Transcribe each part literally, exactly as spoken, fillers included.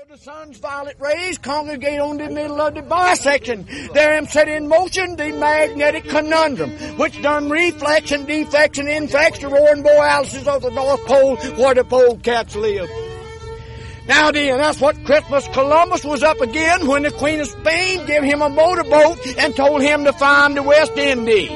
The sun's violet rays congregate on the middle of the bisection. Therein set in motion the magnetic conundrum, which done reflex and defects and infects the roaring borealises of the North Pole where the polecats live. Now then, that's what Christmas Columbus was up again when the Queen of Spain gave him a motorboat and told him to find the West Indies.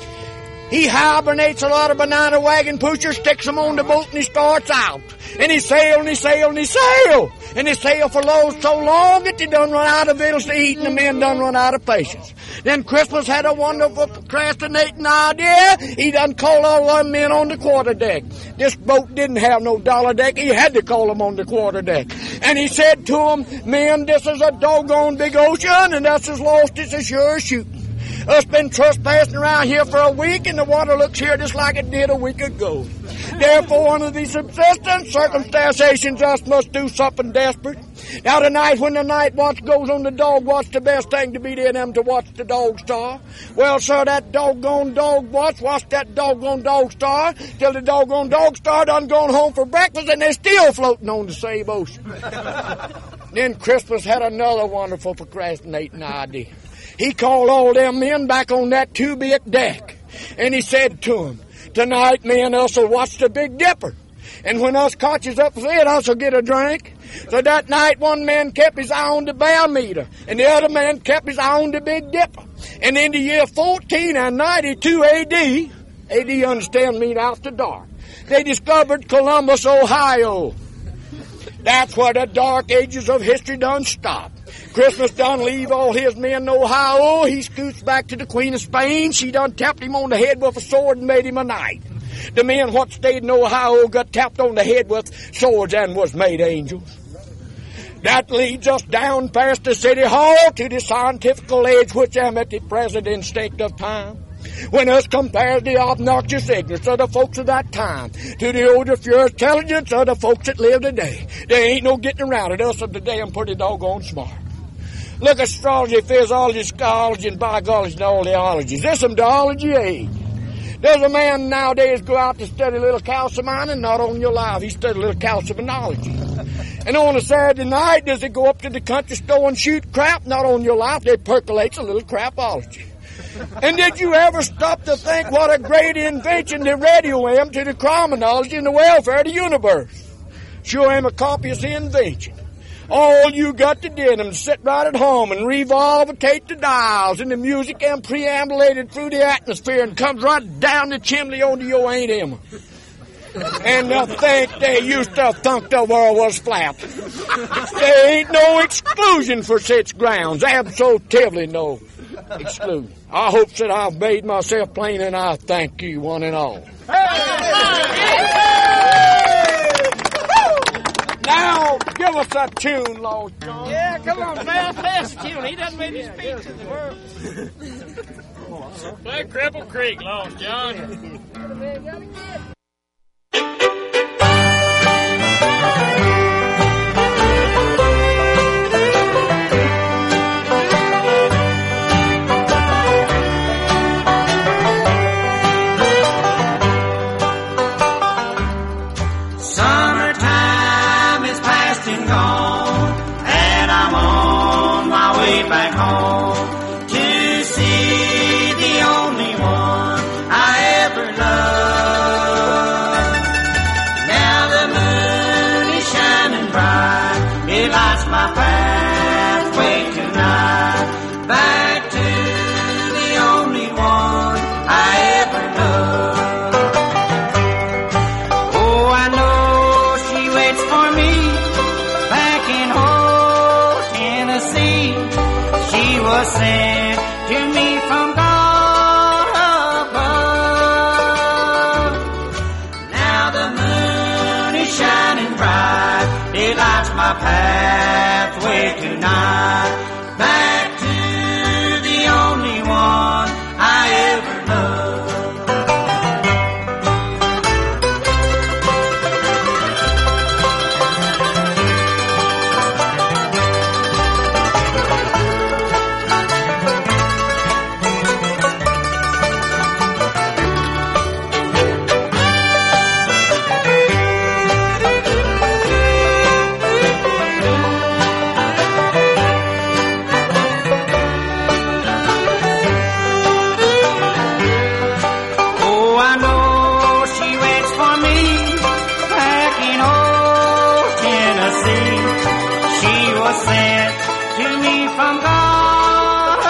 He hibernates a lot of banana wagon pushers, sticks them on the boat, and he starts out. And he sail, and he sail, and he sail. And he sail for loads so long that they done run out of victuals to eat, and the men done run out of patience. Then Christmas had a wonderful procrastinating idea. He done called all the men on the quarterdeck. This boat didn't have no dollar deck. He had to call them on the quarterdeck. And he said to them, men, this is a doggone big ocean, and that's as lost as a sure shooting. Us been trespassing around here for a week, and the water looks here just like it did a week ago. Therefore, under these subsistence circumstances, us must do something desperate. Now tonight, when the night watch goes on the dog watch, the best thing to be there them to watch the dog star. Well, sir, that doggone dog watch, watch that doggone dog star till the doggone dog star done gone home for breakfast, and they're still floating on the same ocean. Then Christmas had another wonderful procrastinating idea. He called all them men back on that two-bit deck, and he said to them, tonight, men, us'll watch the Big Dipper, and when us cotches up for it, us'll get a drink. So that night, one man kept his eye on the barometer, and the other man kept his eye on the Big Dipper. And in the year fourteen ninety-two A D, A D, understand, mean after dark, they discovered Columbus, Ohio. That's where the dark ages of history done stopped. Christmas done leave all his men in Ohio. He scoots back to the Queen of Spain. She done tapped him on the head with a sword and made him a knight. The men what stayed in Ohio got tapped on the head with swords and was made angels. That leads us down past the city hall to the scientific age which am at the present instinct of time. When us compare the obnoxious ignorance of the folks of that time to the older, furious intelligence of the folks that live today, there ain't no getting around it. Us of today I'm pretty doggone smart. Look at astrology, physiology, scholology, and biology, and all the ologies. There's some geology age. Does a man nowadays go out to study a little calcium mining? Not on your life. He studied a little calciumology. And on a Saturday night, does he go up to the country store and shoot crap? Not on your life. They percolates a little crapology. And did you ever stop to think what a great invention the radio am to the criminology and the welfare of the universe? Sure am a copious invention. All you got to do is sit right at home and revolvitate the dials, and the music am preambulated through the atmosphere and comes right down the chimney onto your Aunt Emma. And to think they used to think the world was flat. There ain't no exclusion for such grounds. Absolutely no exclusion. I hope that I've made myself plain, and I thank you one and all. Now, give us a tune, Lost John. Yeah, come on, man. Pass the tune. He doesn't make any speech in the world. Play Cripple Creek, Lost John. Back home to see the only one I ever loved. Now the moon is shining bright, it lights my pathway tonight. Back to the only one I ever loved. Oh, I know she waits for me back in old Tennessee. She was sent to me from God above. Now the moon is shining bright, it lights my pathway tonight. Back to the only one I ever loved. sent to me from God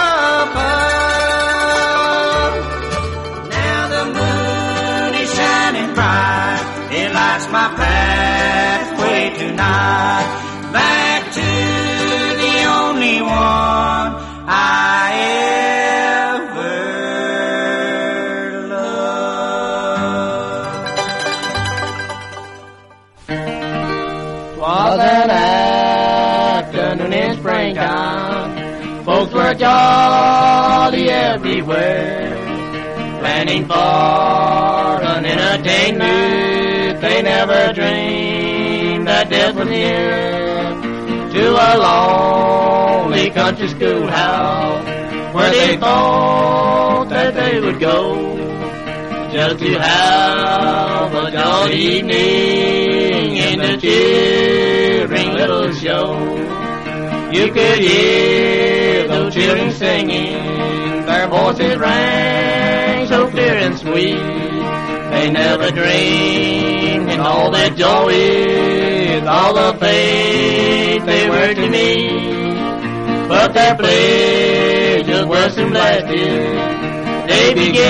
above. Now the moon is shining bright, it lights my pathway tonight, back to the only one I ever loved. 'Twas an afternoon in springtime, folks were jolly everywhere, planning for an entertainment they never dreamed that death was near. To a lonely country schoolhouse where they thought that they would go, just to have a jolly evening in the cheering little show. You could hear those children singing, their voices rang so clear and sweet. They never dreamed in all that joy with all the faith they were to me. But their pleasures were soon blasted. They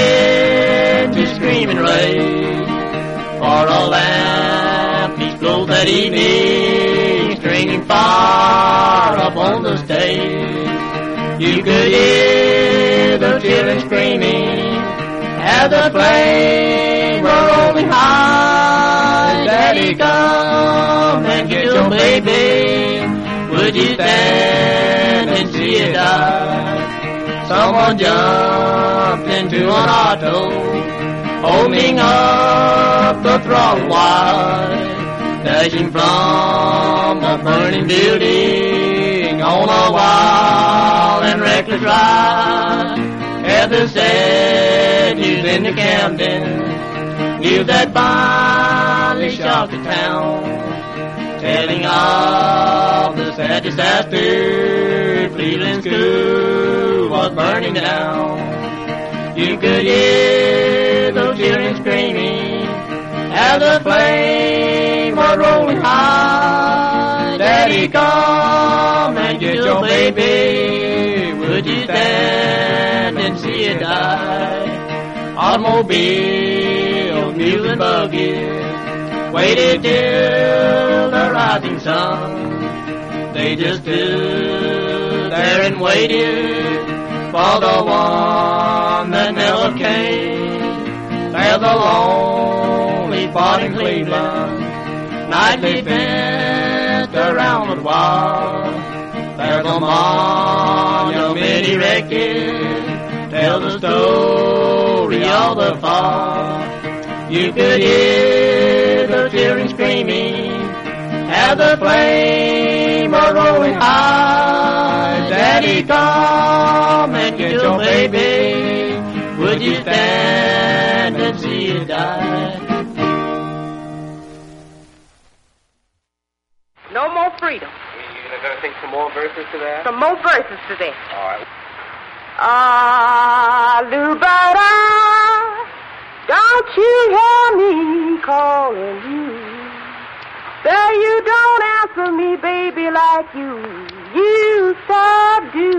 began to scream and rage, for a lamp each glowed that evening, stringing fire upon the stage. You could hear the children screaming as the flames were rolling high. Daddy, come and get your baby. Would you stand and see it die? Someone jumped into an auto, holding up the throttle wide, dashing from the burning building on a wild and reckless ride. At the sad news in the Camden, news that finally shocked the town, telling of the sad disaster, Cleveland School was burning down. You could hear those children screaming as the flames were rolling high. Daddy, come and get your baby. Would you stand and see it die? Automobiles, mules and buggies waited till the rising sun. They just stood there and waited for the one that never came. There's a lonely spot in Cleveland, nightly fenced around with walls. There's a monument erected, tells the story of the fall. You could hear the children screaming as the flames are rolling high. Daddy, come and get your baby. Would you stand and see it die? No more freedom. You're going to sing some more verses to that? Some more verses to that. All right. Ah, Lubada, don't you hear me calling you? There you don't answer me, baby, like you used to do.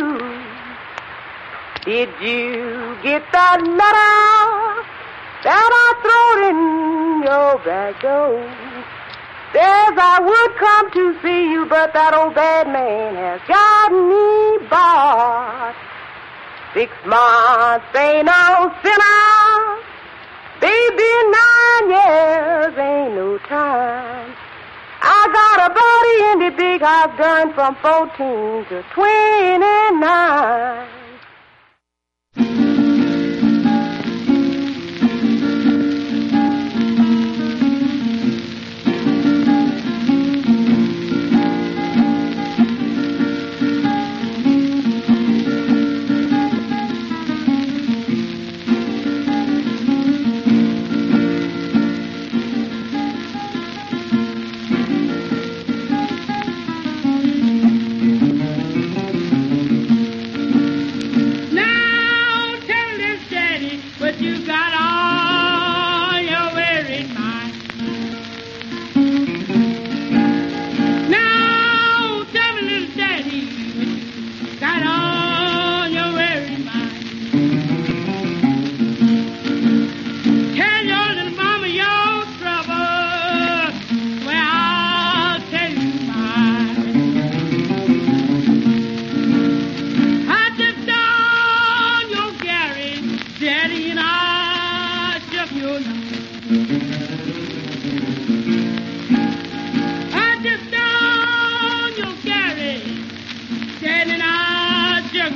Did you get that letter that I threw in your back door? Says I would come to see you, but that old bad man has got me barred. Six months ain't no sinner, baby, nine years ain't no time. I got a buddy in the big house done from fourteen to twenty-nine.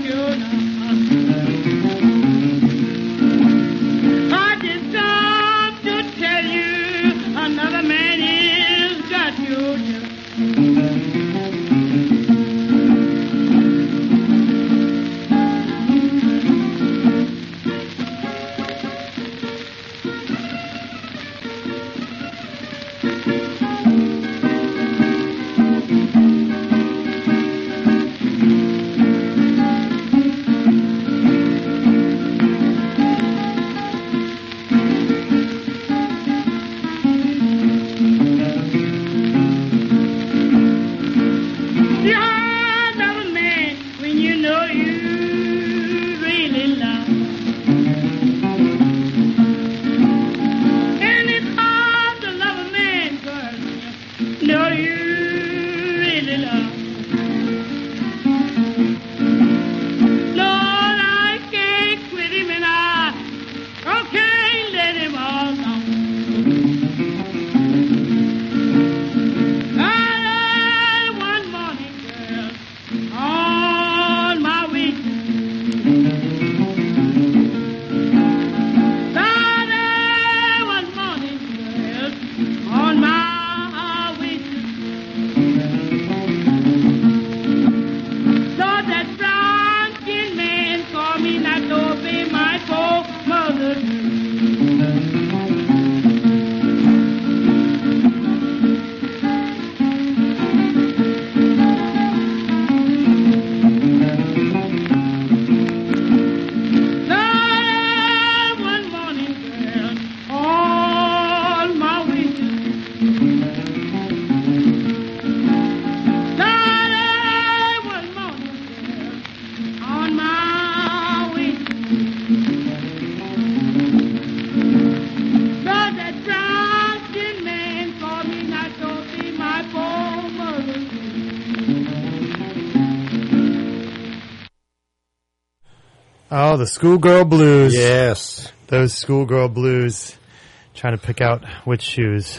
Oh, the schoolgirl blues. Yes. Those schoolgirl blues. Trying to pick out which shoes.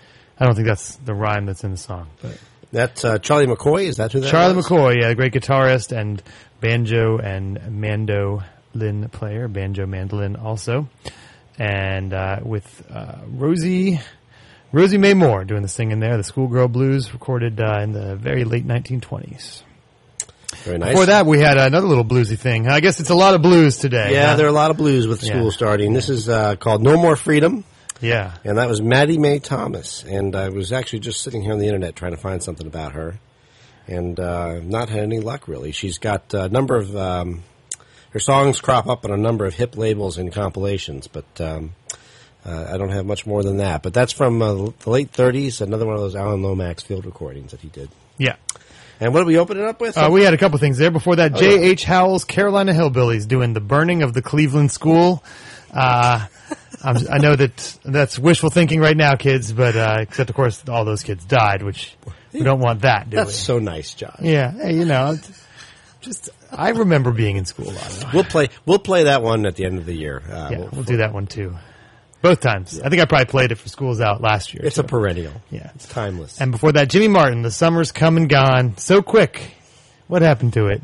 I don't think that's the rhyme that's in the song. But That's uh, Charlie McCoy? Is that who that Charlie was? McCoy, yeah, the great guitarist and banjo and mandolin player. Banjo, mandolin also. And uh, with uh, Rosie... Rosie Mae Moore doing this thing in there. The Schoolgirl Blues recorded uh, in the very late nineteen twenties. Very nice. Before that, we had another little bluesy thing. I guess it's a lot of blues today. Yeah, huh? there are a lot of blues with school Yeah. starting. This is uh, called No More Freedom. Yeah. And that was Maddie Mae Thomas. And I was actually just sitting here on the internet trying to find something about her. And uh, not had any luck, really. She's got a number of... Um, her songs crop up on a number of hip labels and compilations, but... Um, Uh, I don't have much more than that. But that's from uh, the late thirties, another one of those Alan Lomax field recordings that he did. Yeah. And what did we open it up with? Uh, we had a couple things there. Before that, Oh, J yeah. H. Howell's Carolina Hillbillies doing the burning of the Cleveland School. Uh, I'm, I know that that's wishful thinking right now, kids, but uh, except, of course, all those kids died, which we don't want that, do That's we? so nice, Josh. Yeah. Hey, you know, just I remember being in school a lot. We'll play We'll play that one at the end of the year. Uh, Yeah, we'll, we'll do that one, too. Both times. I think I probably played it for Schools Out last year. It's so. a perennial. Yeah. It's timeless. And before that, Jimmy Martin, The Summer's Come and Gone. So quick. What happened to it?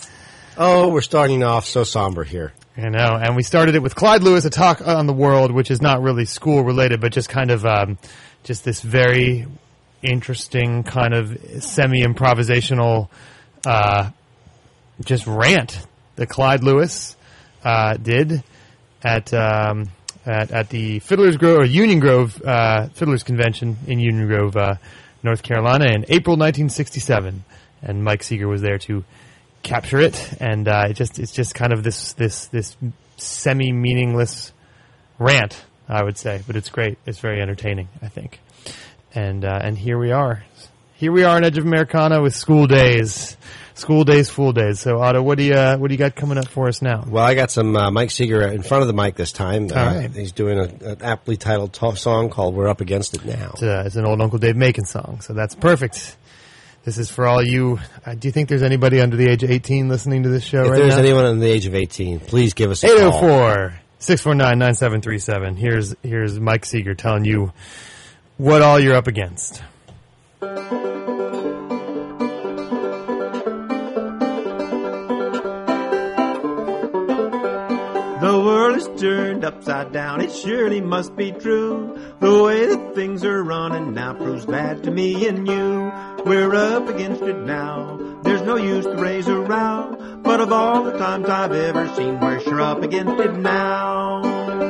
Oh, we're starting off so somber here. I know. And we started it with Clyde Lewis, A Talk on the World, which is not really school related, but just kind of, um, just this very interesting kind of semi-improvisational, uh, just rant that Clyde Lewis, uh, did at, um, At, at the Fiddler's Grove or Union Grove uh, Fiddlers Convention in Union Grove, uh, North Carolina, in April nineteen sixty-seven, and Mike Seeger was there to capture it. And uh, it just it's just kind of this this this semi meaningless rant, I would say, but it's great. It's very entertaining, I think. And uh, and here we are, here we are on Edge of Americana with School Days. School Days, Fool Days. So, Otto, what do you uh, what do you got coming up for us now? Well, I got some uh, Mike Seeger in front of the mic this time. Uh, All right. He's doing a, an aptly titled t- song called "We're Up Against It Now." It's, uh, it's an old Uncle Dave Macon song, so that's perfect. This is for all you. Uh, do you think there's anybody under the age of eighteen listening to this show If right there's now? anyone under the age of eighteen, please give us a eight call. oh four, six four nine, nine seven three seven. Here's here's Mike Seeger telling you what all you're up against. is turned upside down. It surely must be true. The way that things are running now proves bad to me and you. We're up against it now. There's no use to raise a row. But of all the times I've ever seen, we're sure up against it now.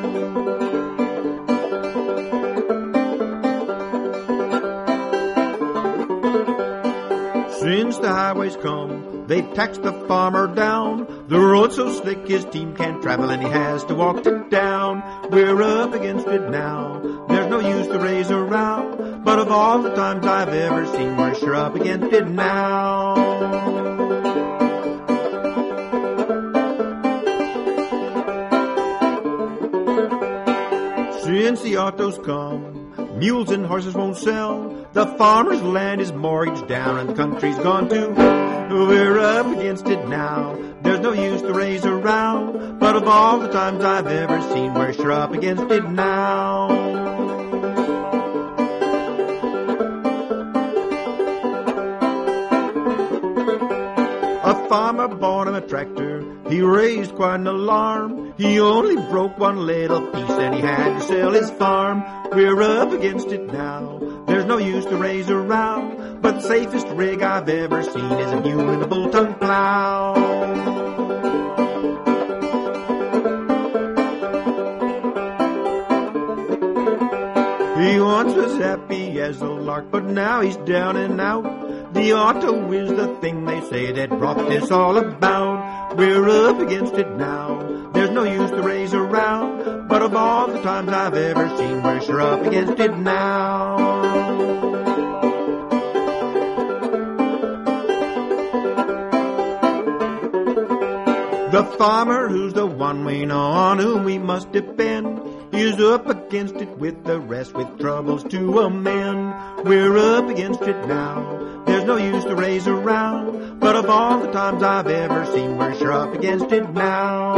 Since the highways come, they tax the farmer down. The road's so slick his team can't travel and he has to walk to town. We're up against it now. There's no use to raise a row. But of all the times I've ever seen, we're sure up against it now. Since the autos come, mules and horses won't sell. The farmer's land is mortgaged down and the country's gone too. We're up against it now. There's no use to raise a row. But of all the times I've ever seen, we're sure up against it now. A farmer bought him a tractor. He raised quite an alarm. He only broke one little piece and he had to sell his farm. We're up against it now. There's no use to raise a row. But the safest rig I've ever seen is a mule and a bull-tongue plow. He once was happy as a lark, but now he's down and out. The auto is the thing they say that brought this all about. We're up against it now. There's no use to raise a row. But of all the times I've ever seen, we're sure up against it now. The farmer who's the one we know on whom we must depend is up against it with the rest with troubles to amend. We're up against it now. There's no use to raise a row. But of all the times I've ever seen, we're sure up against it now.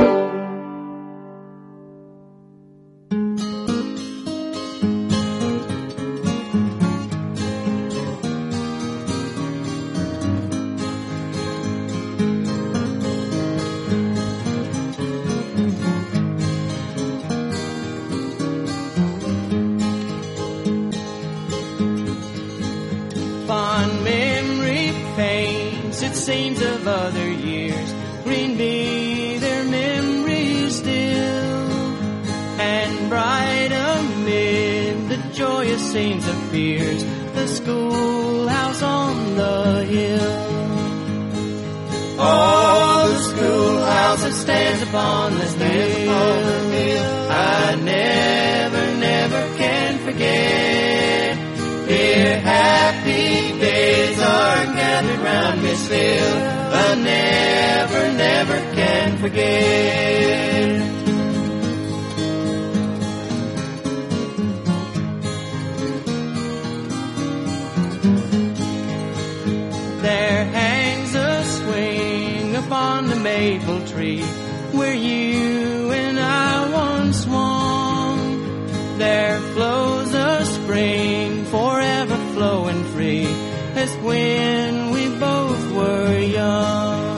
Scenes of other years bring me their memories still, and bright amid the joyous scenes appears the schoolhouse on the hill. Oh, the schoolhouse that stands upon this hill, I never, never can forget. Dear happy days are gathered round Miss Phil, I never, never can forget. There hangs a swing upon the maple tree where you and I once swung. There flows a spring forever flowing free as when we both were young.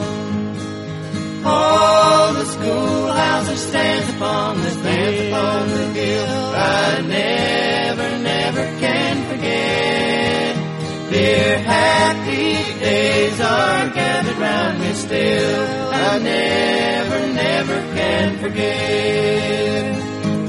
Oh, the schoolhouse that stands upon this hill, I never, never can forget. Dear happy days are gathered round me still, I never, never can forget.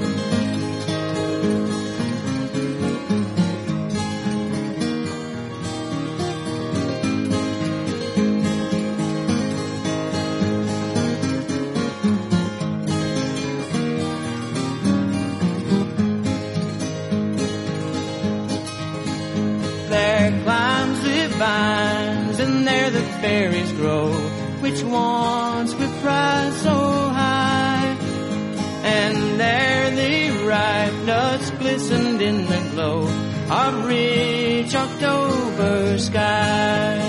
Vines, and there the berries grow, which once we prized so high. And there the ripe nuts glistened in the glow of rich October sky.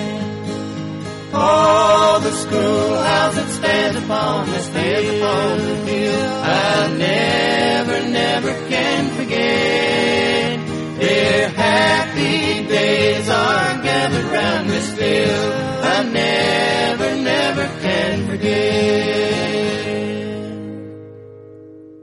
Oh, the schoolhouse that stands upon this hill, I never, never can forget. Dear happy days are gathered round this field, I never, never can forget.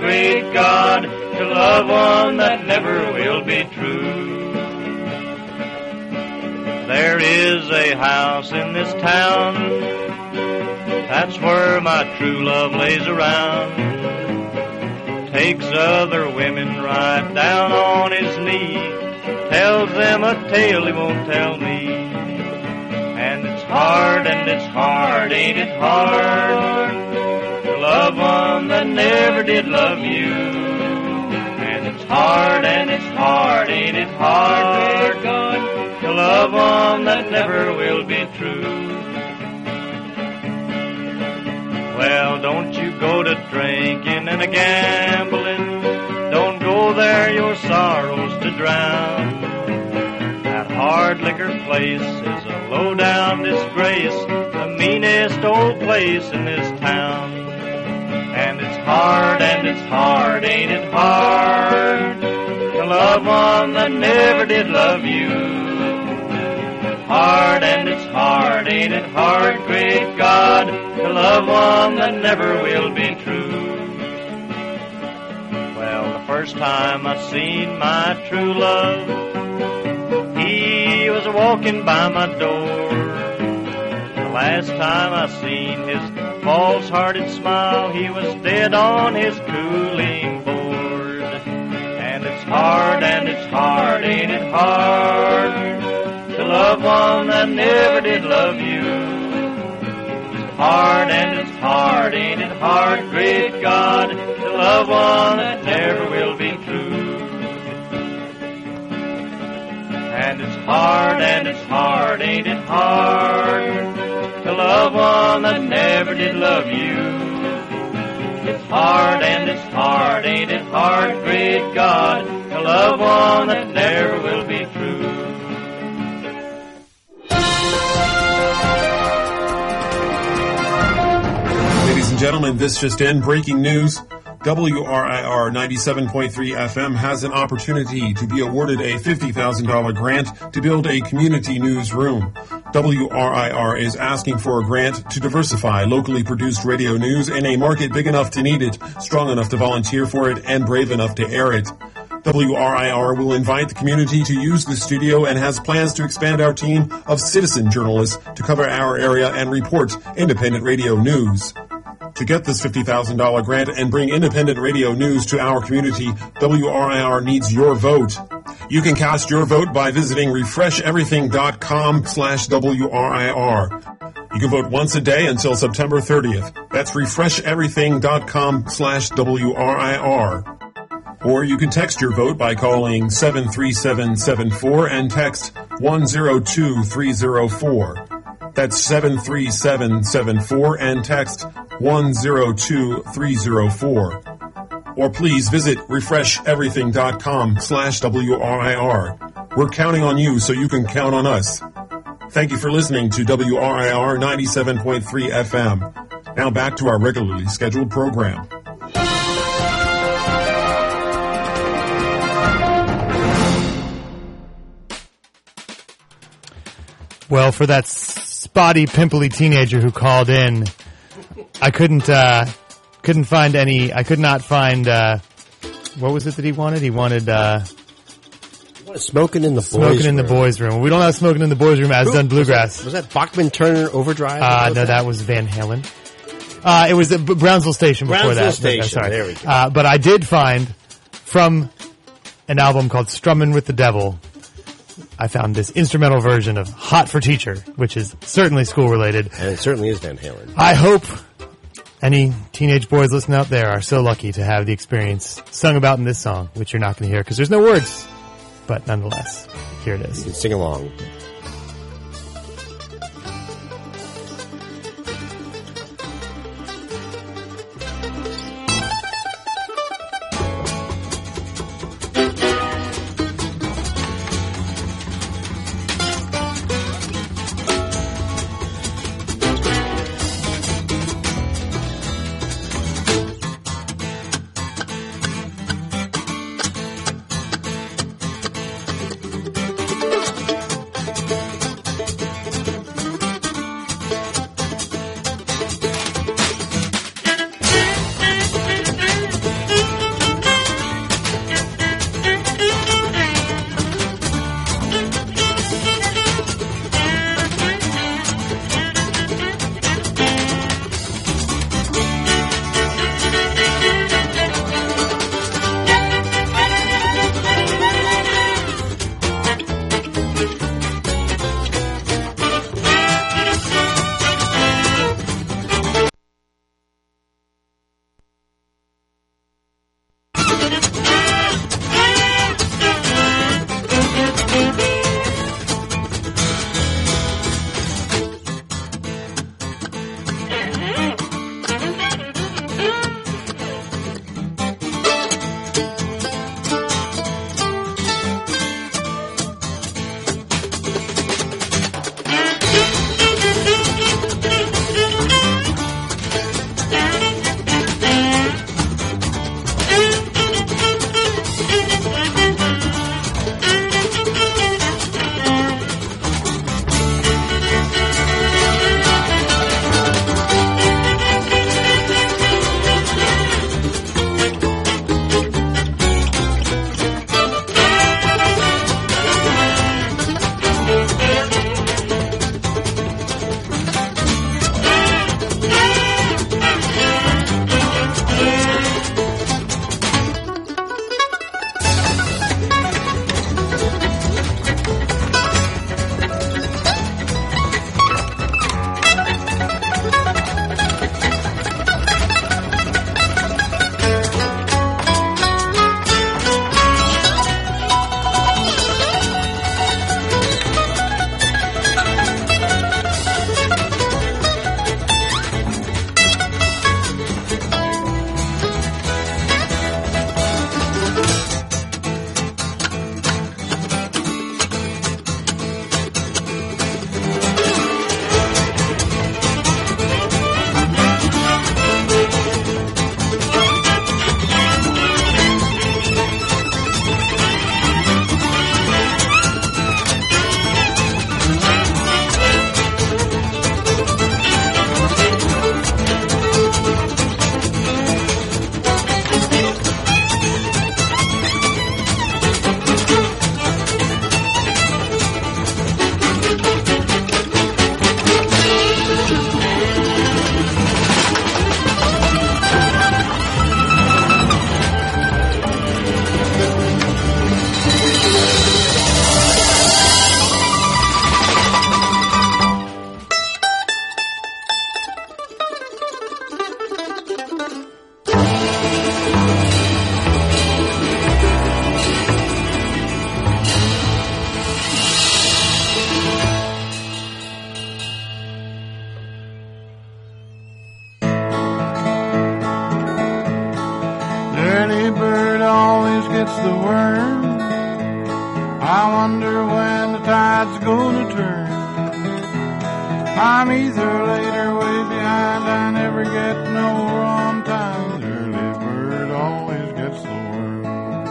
great God, to love one that never will be true. There is a house in this town, that's where my true love lays around. Takes other women right down on his knee, tells them a tale he won't tell me. And it's hard, and it's hard, ain't it hard, to love one that never did love you. And it's hard, and it's hard, ain't it hard, God, to love one that never will be true. Well, don't you go to drinking and a gambling, don't go there your sorrows to drown. That hard liquor place is a low-down disgrace, the meanest old place in this town. And it's hard, and it's hard, ain't it hard, to love one that never did love you. Hard, and it's hard, ain't it hard, great God, to love one that never will be true. Well, the first time I seen my true love, he was walking by my door. The last time I seen his false-hearted smile, he was dead on his cooling board. And it's hard, and it's hard, ain't it hard, to love one that never did love you. It's hard, and it's hard, ain't it hard, great God, to love one that never will be true. And it's hard, and it's hard, ain't it hard, to love one that never did love you. It's hard, and it's hard, ain't it hard, great God, to love one that never will be true. Ladies and gentlemen, this just in, breaking news. W R I R ninety-seven point three F M has an opportunity to be awarded a fifty thousand dollars grant to build a community newsroom. W R I R is asking for a grant to diversify locally produced radio news in a market big enough to need it, strong enough to volunteer for it, and brave enough to air it. W R I R will invite the community to use the studio and has plans to expand our team of citizen journalists to cover our area and report independent radio news. To get this fifty thousand dollars grant and bring independent radio news to our community, W R I R needs your vote. You can cast your vote by visiting refresh everything dot com slash W R I R. You can vote once a day until September thirtieth. That's refresh everything dot com slash W R I R. Or you can text your vote by calling seven three seven seven four and text one zero two three zero four. That's seven three seven seven four and text one zero two three zero four. Or please visit refresh everything dot com slash W R I R. We're counting on you so you can count on us. Thank you for listening to W R I R ninety-seven point three F M. Now back to our regularly scheduled program. Well, for that spotty, pimply teenager who called in, I couldn't uh, couldn't find any. I could not find. Uh, what was it that he wanted? He wanted uh, smoking in the smoking boys in the room. boys' room. We don't have smoking in the boys' room as Who- done bluegrass. Was that, was that Bachman Turner Overdrive? Uh, no, that was Van Halen. Uh, it was at B- Brownsville Station before Brownsville that. Station, Uh, sorry. there we go. Uh, but I did find from an album called Strummin' with the Devil, I found this instrumental version of Hot for Teacher, which is certainly school related. And it certainly is Van Halen. I hope any teenage boys listening out there are so lucky to have the experience sung about in this song, which you're not going to hear because there's no words. But nonetheless, here it is. You can sing along. are gonna turn. I'm either late or way behind. I never get nowhere on time. The early bird always gets the worm.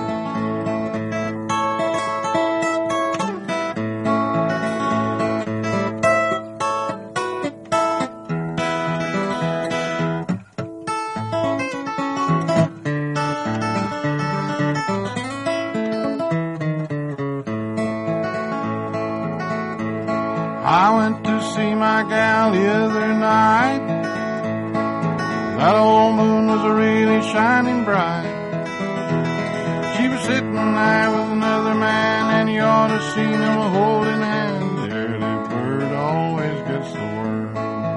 I went to see my gal the other night. That old moon was really shining bright. She was sitting there with another man, and you ought to see them holding hands. The early bird always gets the worm.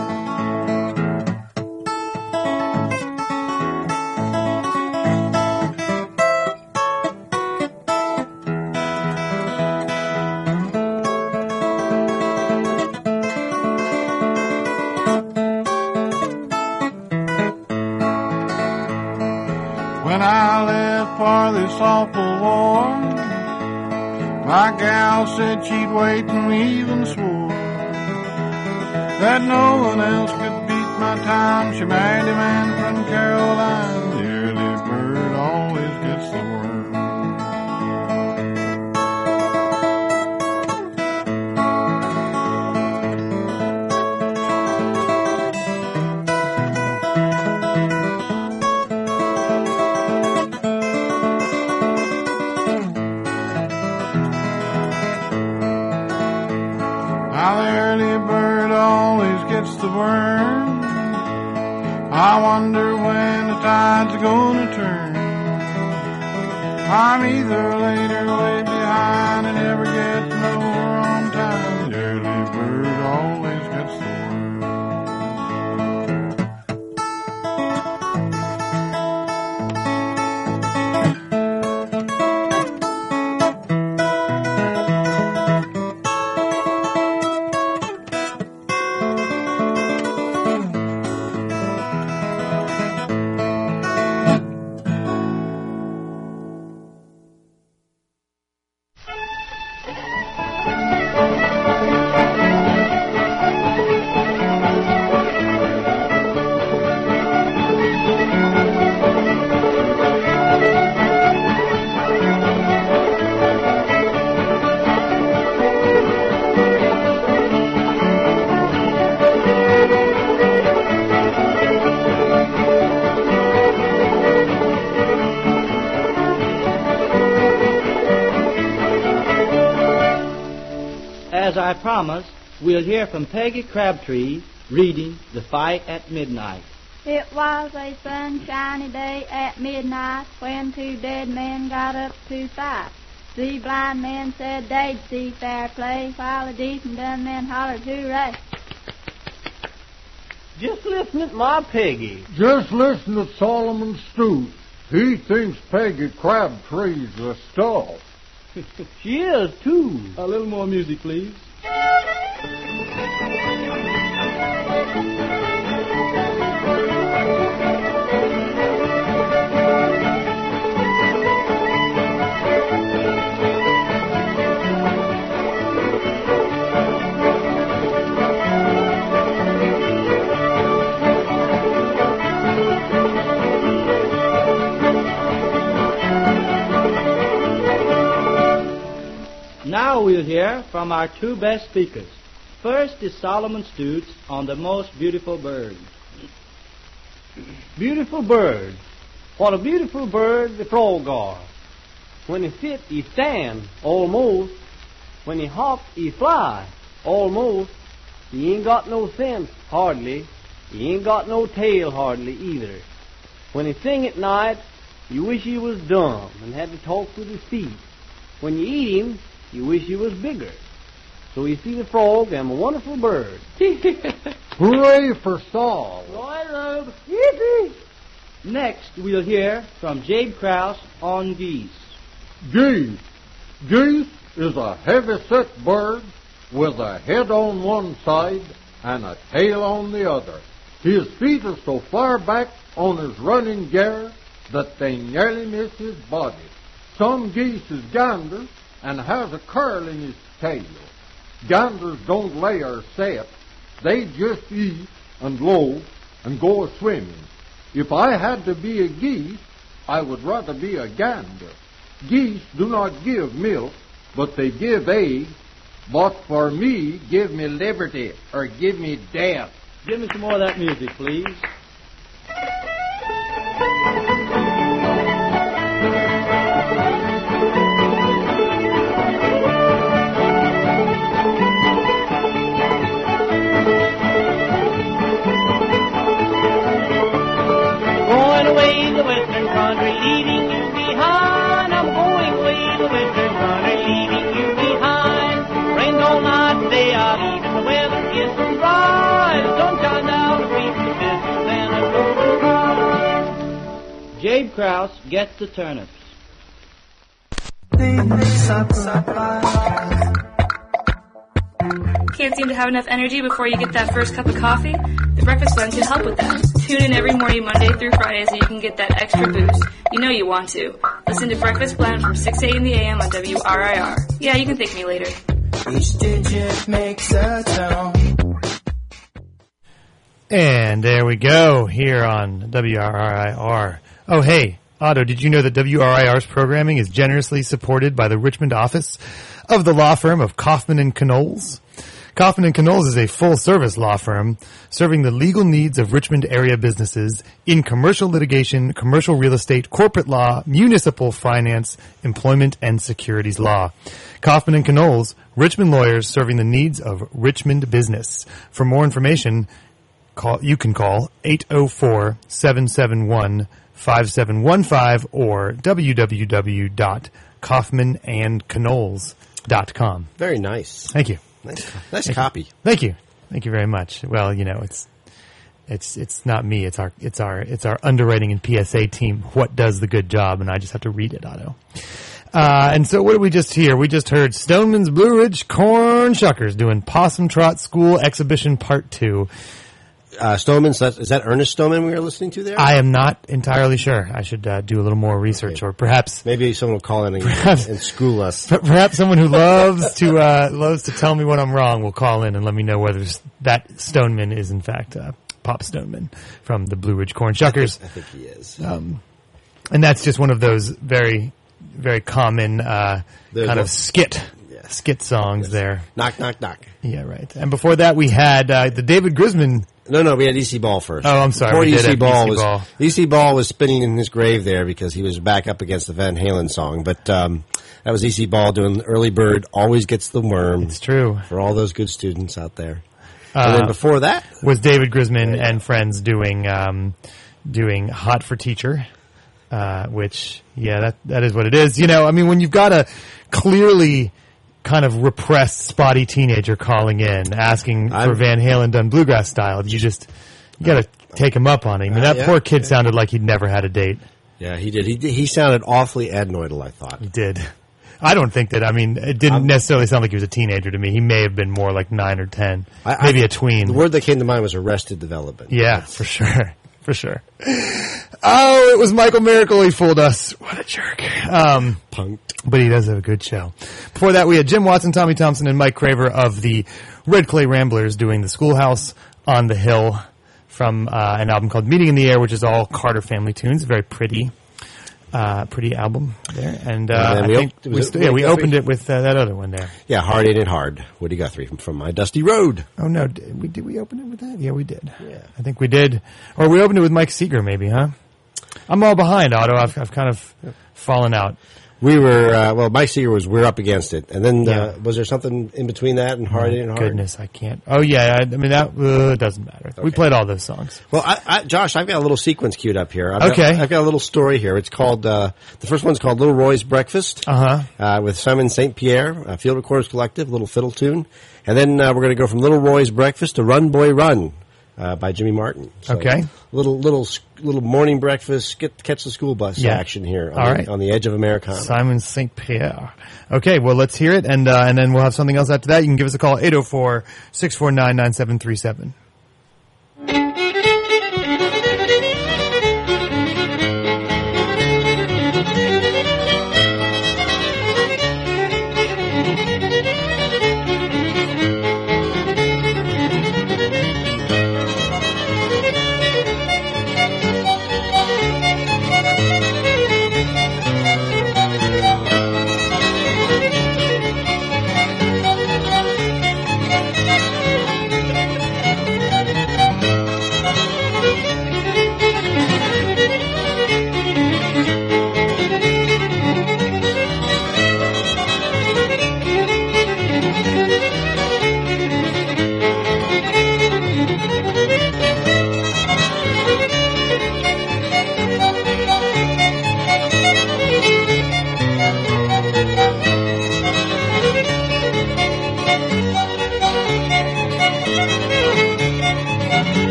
When I left for this awful war, my gal said she'd wait and even swore that no one else could beat my time. She married a man from Caroline. The early bird always gets the worm. The worm. I wonder when the tides are gonna turn. I'm either late or way behind and never get nowhere on time. The early bird always gets the worm. As I promised, we'll hear from Peggy Crabtree reading The Fight at Midnight. It was a sunshiny day at midnight when two dead men got up to fight. The blind men said they'd see fair play, while the deaf and dumb men hollered hooray. Just listen at my Peggy. Just listen to Solomon Stute. He thinks Peggy Crabtree's the stuff. She is, too. A little more music, please. Now we'll hear from our two best speakers. First is Solomon Stutes on the most beautiful bird. Beautiful bird. What a beautiful bird the frog are. When he sit, he stand, almost. When he hop, he fly, almost. He ain't got no sense, hardly. He ain't got no tail, hardly, either. When he sing at night, you wish he was dumb and had to talk with his feet. When you eat him, you wish he was bigger. So you see the frog am a wonderful bird. Hooray for Saul. Right, Rube. Yippee. Next, we'll hear from Jabe Krause on geese. Geese. Geese is a heavy-set bird with a head on one side and a tail on the other. His feet are so far back on his running gear that they nearly miss his body. Some geese is gander and has a curl in his tail. Ganders don't lay or set. They just eat and loaf and go a-swimming. If I had to be a geese, I would rather be a gander. Geese do not give milk, but they give eggs. But for me, give me liberty or give me death. Give me some more of that music, please. Going away the western country, leaving you behind. I'm going away the western country, leaving you behind. Rained all night today, I'll leave, and the weather is so dry. The sunshine now, the breeze, the business, and a golden cry. Jabe Krause gets the turnips. Can't seem to have enough energy before you get that first cup of coffee? The Breakfast Blend can help with that. Tune in every morning, Monday through Friday, so you can get that extra boost. You know you want to. Listen to Breakfast Blend from six a.m. in the a m on W R I R. Yeah, you can thank me later. Each digit makes a tone. And there we go, here on W R I R. Oh, hey, Otto, did you know that W R I R's programming is generously supported by the Richmond office of the law firm of Kaufman and Knowles? Kaufman and Knowles is a full-service law firm serving the legal needs of Richmond area businesses in commercial litigation, commercial real estate, corporate law, municipal finance, employment, and securities law. Kaufman and Knowles, Richmond lawyers serving the needs of Richmond business. For more information, call you can call eight oh four, seven seven one, five seven one five or w w w dot kaufman and knowles dot com. Very nice. Thank you. Nice, nice Thank copy. You. Thank you. Thank you very much. Well, you know, it's it's it's not me. It's our it's our it's our underwriting and P S A team. What does the good job? And I just have to read it, Otto. Uh, and so, what did we just hear? We just heard Stoneman's Blue Ridge Corn Shuckers doing Possum Trot School Exhibition Part Two. Uh, Stoneman, so is that Ernest Stoneman we were listening to there? I am not entirely sure. I should uh, do a little more research, okay. Or perhaps maybe someone will call in and, perhaps, and school us. Perhaps someone who loves to uh, loves to tell me when I'm wrong will call in and let me know whether that Stoneman is in fact uh, Pop Stoneman from the Blue Ridge Corn Shuckers. I think, I think he is. Um, and that's just one of those very, very common uh, kind of skit. Skit songs yes. there. Knock, knock, knock. Yeah, right. And before that, we had uh, the David Grisman. No, no, we had E C Ball first. Oh, I'm sorry. Before we E C did Ball E C was Ball. E C Ball was spinning in his grave there because he was back up against the Van Halen song. But um, that was E C Ball doing "Early Bird Always Gets the Worm." It's true for all those good students out there. Uh, and then before that was David Grisman and friends doing um, doing "Hot for Teacher," uh, which yeah, that that is what it is. You know, I mean, when you've got a clearly kind of repressed, spotty teenager calling in, asking I'm, for Van Halen done bluegrass style. You just, you gotta take him up on it. I mean, that uh, yeah, poor kid yeah. sounded like he'd never had a date. Yeah, he did. He he sounded awfully adenoidal, I thought. He did. I don't think that, I mean, it didn't I'm, necessarily sound like he was a teenager to me. He may have been more like nine or ten. I, maybe I, a tween. The word that came to mind was arrested development. Yeah, That's, for sure. For sure. Oh, it was Michael Miracle. He fooled us. What a jerk. Um, Punked. But he does have a good show. Before that, we had Jim Watson, Tommy Thompson, and Mike Craver of the Red Clay Ramblers doing The Schoolhouse on the Hill from uh, an album called Meeting in the Air, which is all Carter family tunes. Very pretty. Uh, pretty album there. And, uh, and I we think op- we, st- yeah, we opened it with uh, that other one there. Yeah, Hard Ain't It Hard. Woody Guthrie from, from My Dusty Road. Oh, no. Did we, did we open it with that? Yeah, we did. Yeah. I think we did. Or we opened it with Mike Seeger, maybe, huh? I'm all behind, Otto. I've, I've kind of fallen out. We were, uh, well, Mike Seeger was We're Up Against It. And then, yeah. uh, was there something in between that and Hard oh, Ain't Hard? Goodness, I can't. Oh, yeah. I, I mean, that uh, doesn't matter. Okay. We played all those songs. Well, I, I, Josh, I've got a little sequence queued up here. I've okay. Got, I've got a little story here. It's called, uh, the first one's called Little Roy's Breakfast. Uh-huh. Uh, with Simon Saint Pierre, uh, Field Recorders Collective, little fiddle tune. And then, uh, we're going to go from Little Roy's Breakfast to Run Boy Run. Uh, by Jimmy Martin. So okay. Little, little, little morning breakfast, get, catch the school bus yeah. action here on, All the, right. on the edge of Americana. Simon Saint Pierre. Okay, well, let's hear it, and, uh, and then we'll have something else after that. You can give us a call, eight oh four, six four nine, nine seven three seven.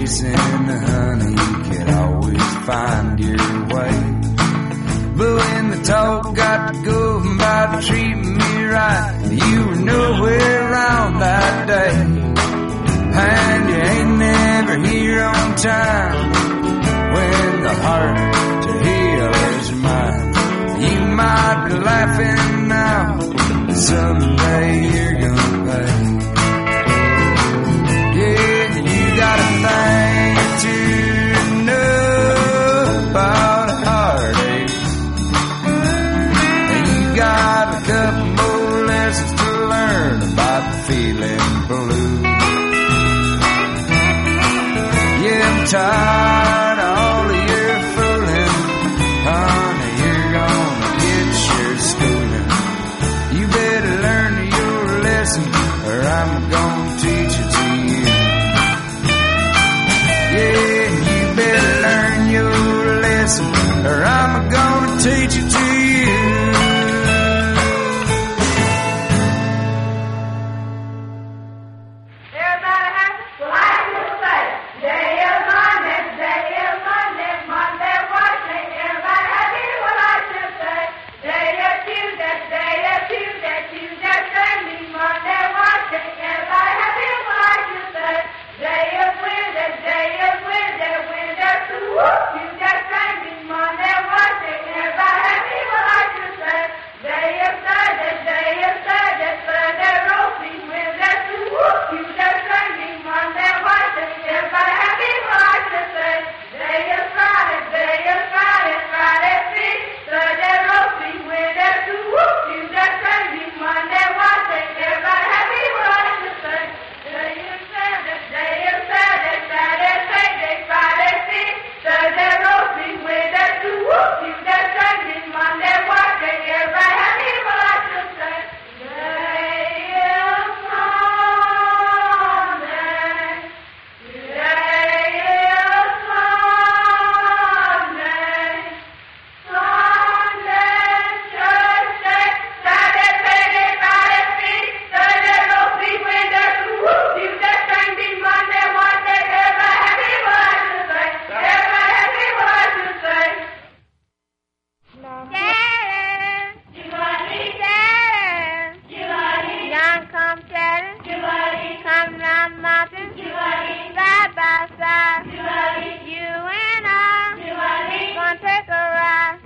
chasing the honey, you can always find your way. But when the talk got to go about treating me right, you were nowhere around that day. And you ain't never here on time when the heart to heal is mine. You might be laughing now, but someday you're gonna pay. Yeah, you got a thing to know about a heartache. And you got a couple more lessons to learn about feeling blue. Yeah, I'm tired of all of your fooling. Honey, you're gonna get your schooling. You better learn your lesson, or I'm gonna teach it to you. Yeah, you better learn your lesson, or I'm gonna teach it to you. Everybody happy? Well, I will say, day is Monday, day is Monday, Monday washing. Everybody happy? Well, I should say, day is Tuesday, day is Tuesday, Tuesday Sunday, Monday washing. Everybody happy? Well, I should say, day is Wednesday, day is Wednesday, Wednesday Tuesday Sunday, Monday washing. Everybody happy? Well, I should say, day is Thursday, day is Thursday, Thursday roasting, Wednesday Tuesday Sunday, Monday washing. Everybody happy? Well, I should say, day is Friday, day is Friday, Friday fish, Thursday roasting, Wednesday Tuesday Sunday, Monday washing. Everybody happy? Well, I should say, day is Saturday, day is Saturday, Saturday Sunday, Friday fish, Thursday roasting, Wednesday Tuesday Sunday, Monday washing. Everybody happy? Well, I should say, day is Sunday, day is Sunday, Sunday church day, Saturday, Sunday, Friday fish, Thursday roasting, Wednesday Tuesday Sunday, Monday washing. Everybody happy? Well, I should say, everybody happy? Well, I should say. Young come chatting, come round the mountain, side by side, you and I, gonna take a ride,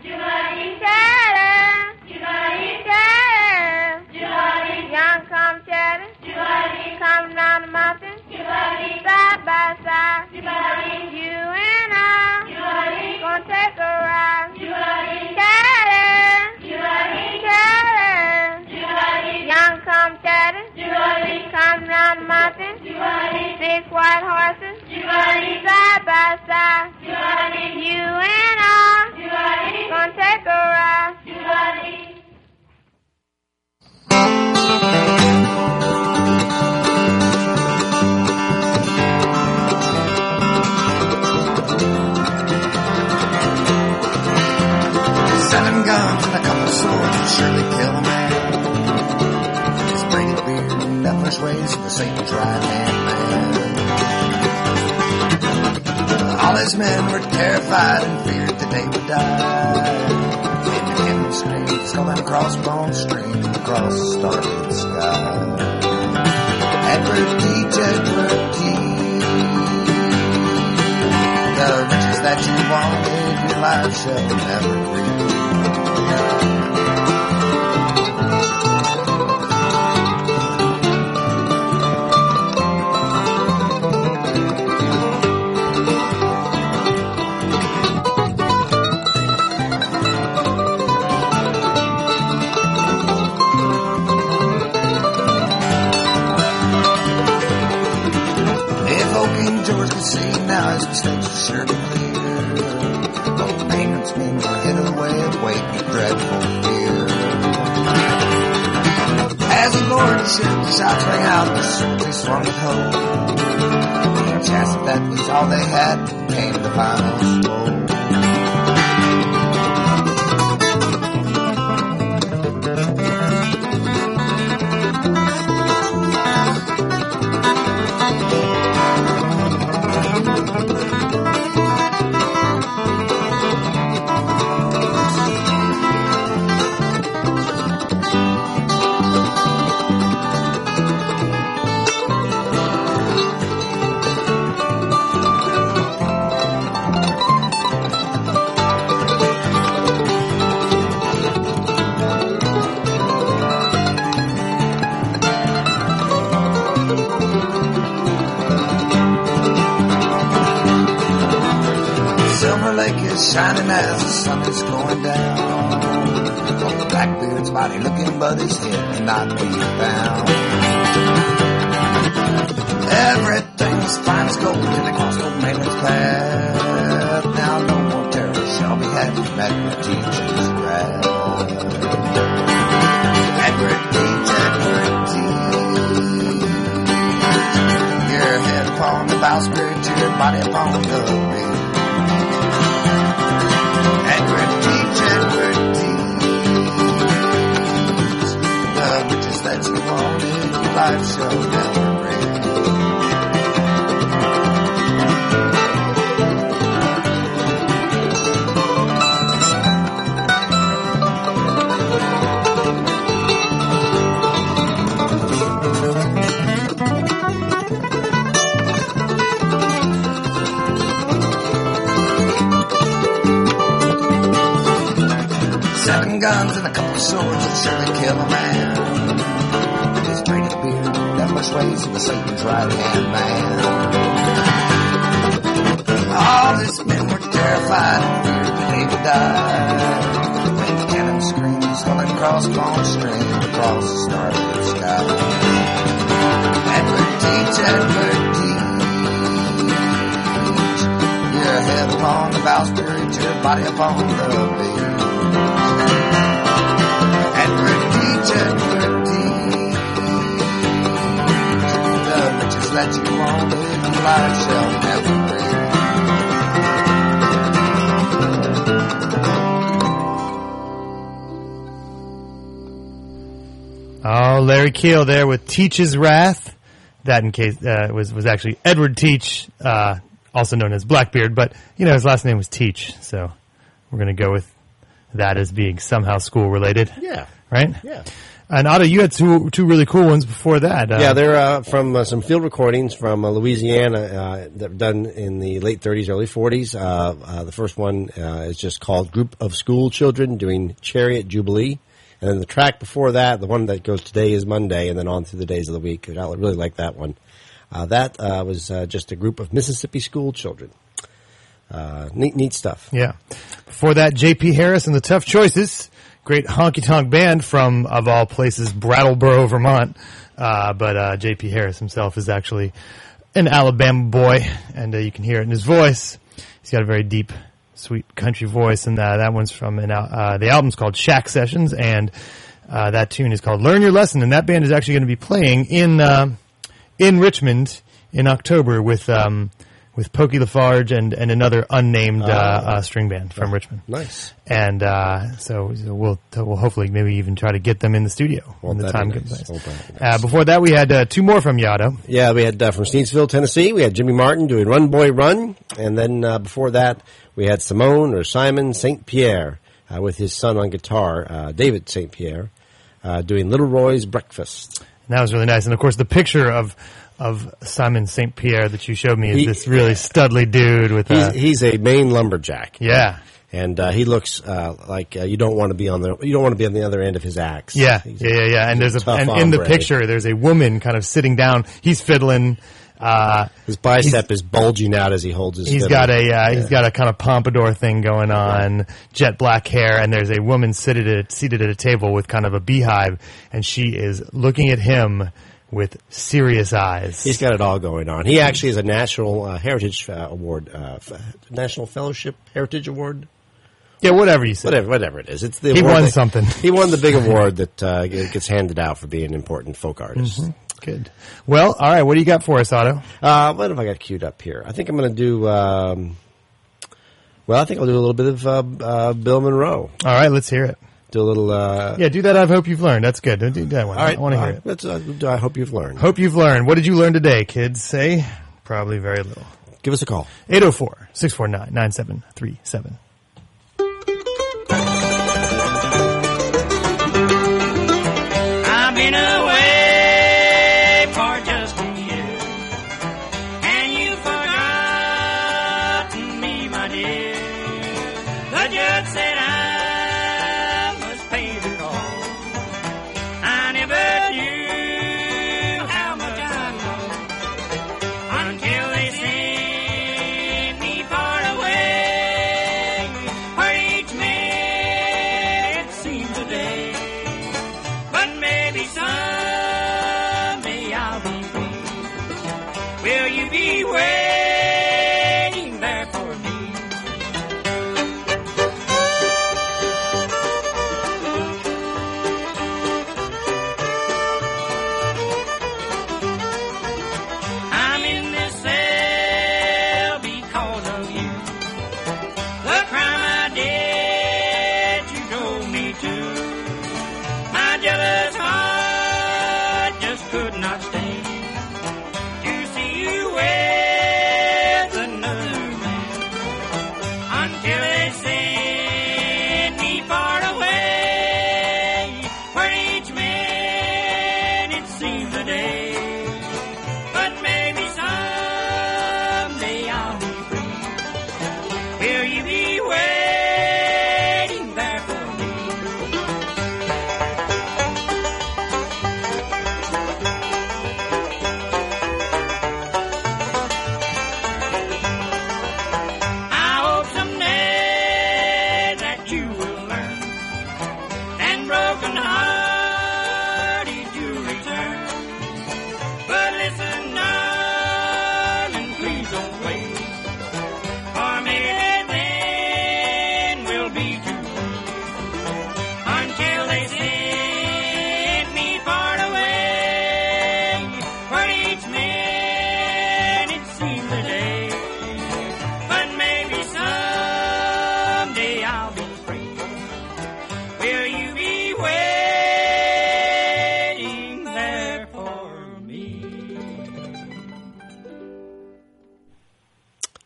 chatting, chatting, young come chatting, come round the mountain, side by side, you and I, gonna take a ride, chatting, chatting, young come chatting, come round the mountain, six white horses, side by side, you and I, gonna take a ride. Seven guns and a couple of swords will surely kill a man. His braided beard and devilish ways of the Satan's right hand man. All his men were terrified and feared that they would die. Made the cannon scream, skull and crossbones stream across the starlit sky. Edward Teach, Edward Teach, the riches that you wanted, your life shall never reach. Now his mistakes are sure to clear. Old maintenance men were hid away and wait with dreadful fear. As he boarded the ship, the shots rang out, the sword they swung it home. Each chance that was all they had came the final blow. lake is shining as the sun is going down. Blackbeard's body looking, but his head cannot be found. Everything's fine as gold till they cross old Maitland's path. Now no more terror shall be had from Edward Teach's wrath. Edward Teach, Edward Teach, your head upon the bowsprit, your body upon the ridge. Edward Teach, Edward Teach, the riches that you wanted, your life shall never bring. Seven guns and a couple of swords would surely kill a man. His braided beard, that much ways he was Satan's right-hand man. All his men were terrified and feared that they would die. When the cannon screamed, sculling crossbones streamed across the starlit sky. Edward Teach, Edward Teach, your head upon the bowsprit, your body upon the beach. Edward Teach, Edward Teach, the riches that you wanted, life shall never bring. Oh, Larry Keel there with Teach's Wrath. That in case uh, was was actually Edward Teach, uh, also known as Blackbeard, but you know his last name was Teach, so we're going to go with that as being somehow school related. Yeah. Right? Yeah. And Otto, you had two two really cool ones before that. Uh, yeah, they're uh, from uh, some field recordings from uh, Louisiana uh, that were done in the late thirties, early forties. Uh, uh, the first one uh, is just called Group of School Children Doing Chariot Jubilee. And then the track before that, the one that goes Today is Monday, and then on through the days of the week. I really like that one. Uh, that uh, was uh, just a group of Mississippi school children. Uh, neat, neat stuff. Yeah. Before that, J P Harris and the Tough Choices. Great honky-tonk band from, of all places, Brattleboro, Vermont. Uh, but uh, J P Harris himself is actually an Alabama boy, and uh, you can hear it in his voice. He's got a very deep, sweet country voice, and uh, that one's from an, uh, the album's called Shack Sessions, and uh, that tune is called Learn Your Lesson, and that band is actually going to be playing in uh, in Richmond in October with um, with Pokey Lafarge and, and another unnamed uh, uh, string band from Richmond. Nice. And uh, so, so we'll we'll hopefully maybe even try to get them in the studio when the time comes. Nice. Uh, before that, we had uh, two more from Yado. Yeah, we had uh, from Sneedsville, Tennessee. We had Jimmy Martin doing Run Boy Run, and then uh, before that, we had Simone or Simon Saint Pierre uh, with his son on guitar, uh, David Saint Pierre, uh, doing Little Roy's Breakfast. And that was really nice. And of course, the picture of of Simon Saint Pierre that you showed me is he, this really studly dude with he's, a, he's a Maine lumberjack. Yeah. And uh, he looks uh, like uh, you don't want to be on the you don't want to be on the other end of his axe. Yeah, he's yeah, yeah, yeah. And a there's a, and hombre. in the picture there's a woman kind of sitting down. He's fiddling. Uh, his bicep is bulging out as he holds his. He's fiddle. got a uh, yeah. he's got a kind of pompadour thing going on, yeah. Jet black hair, and there's a woman seated at seated at a table with kind of a beehive, and she is looking at him with serious eyes. He's got it all going on. He actually has a National uh, Heritage uh, Award, uh, f- National Fellowship Heritage Award. Yeah, whatever you say. Whatever, whatever it is. It's the he award won that, something. He won the big award that uh, gets handed out for being an important folk artist. Mm-hmm. Good. Well, all right. What do you got for us, Otto? Uh, what have I got queued up here? I think I'm going to do. Um, well, I think I'll do a little bit of uh, uh, Bill Monroe. All right, let's hear it. Do a little. Uh, yeah, do that. I hope you've learned. That's good. Do that one. All right, I want to hear right. it. Let's, uh, I hope you've learned. Hope you've learned. What did you learn today, kids? Say probably very little. Give us a call. eight oh four, six four nine, nine seven three seven. I've been away for just a year, and you've forgotten me, my dear. The judge said I must pay the call. I never knew how much I loved until they sent me far away.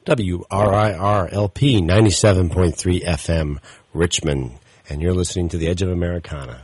W R I R L P ninety-seven point three F M, Richmond. And you're listening to The Edge of Americana.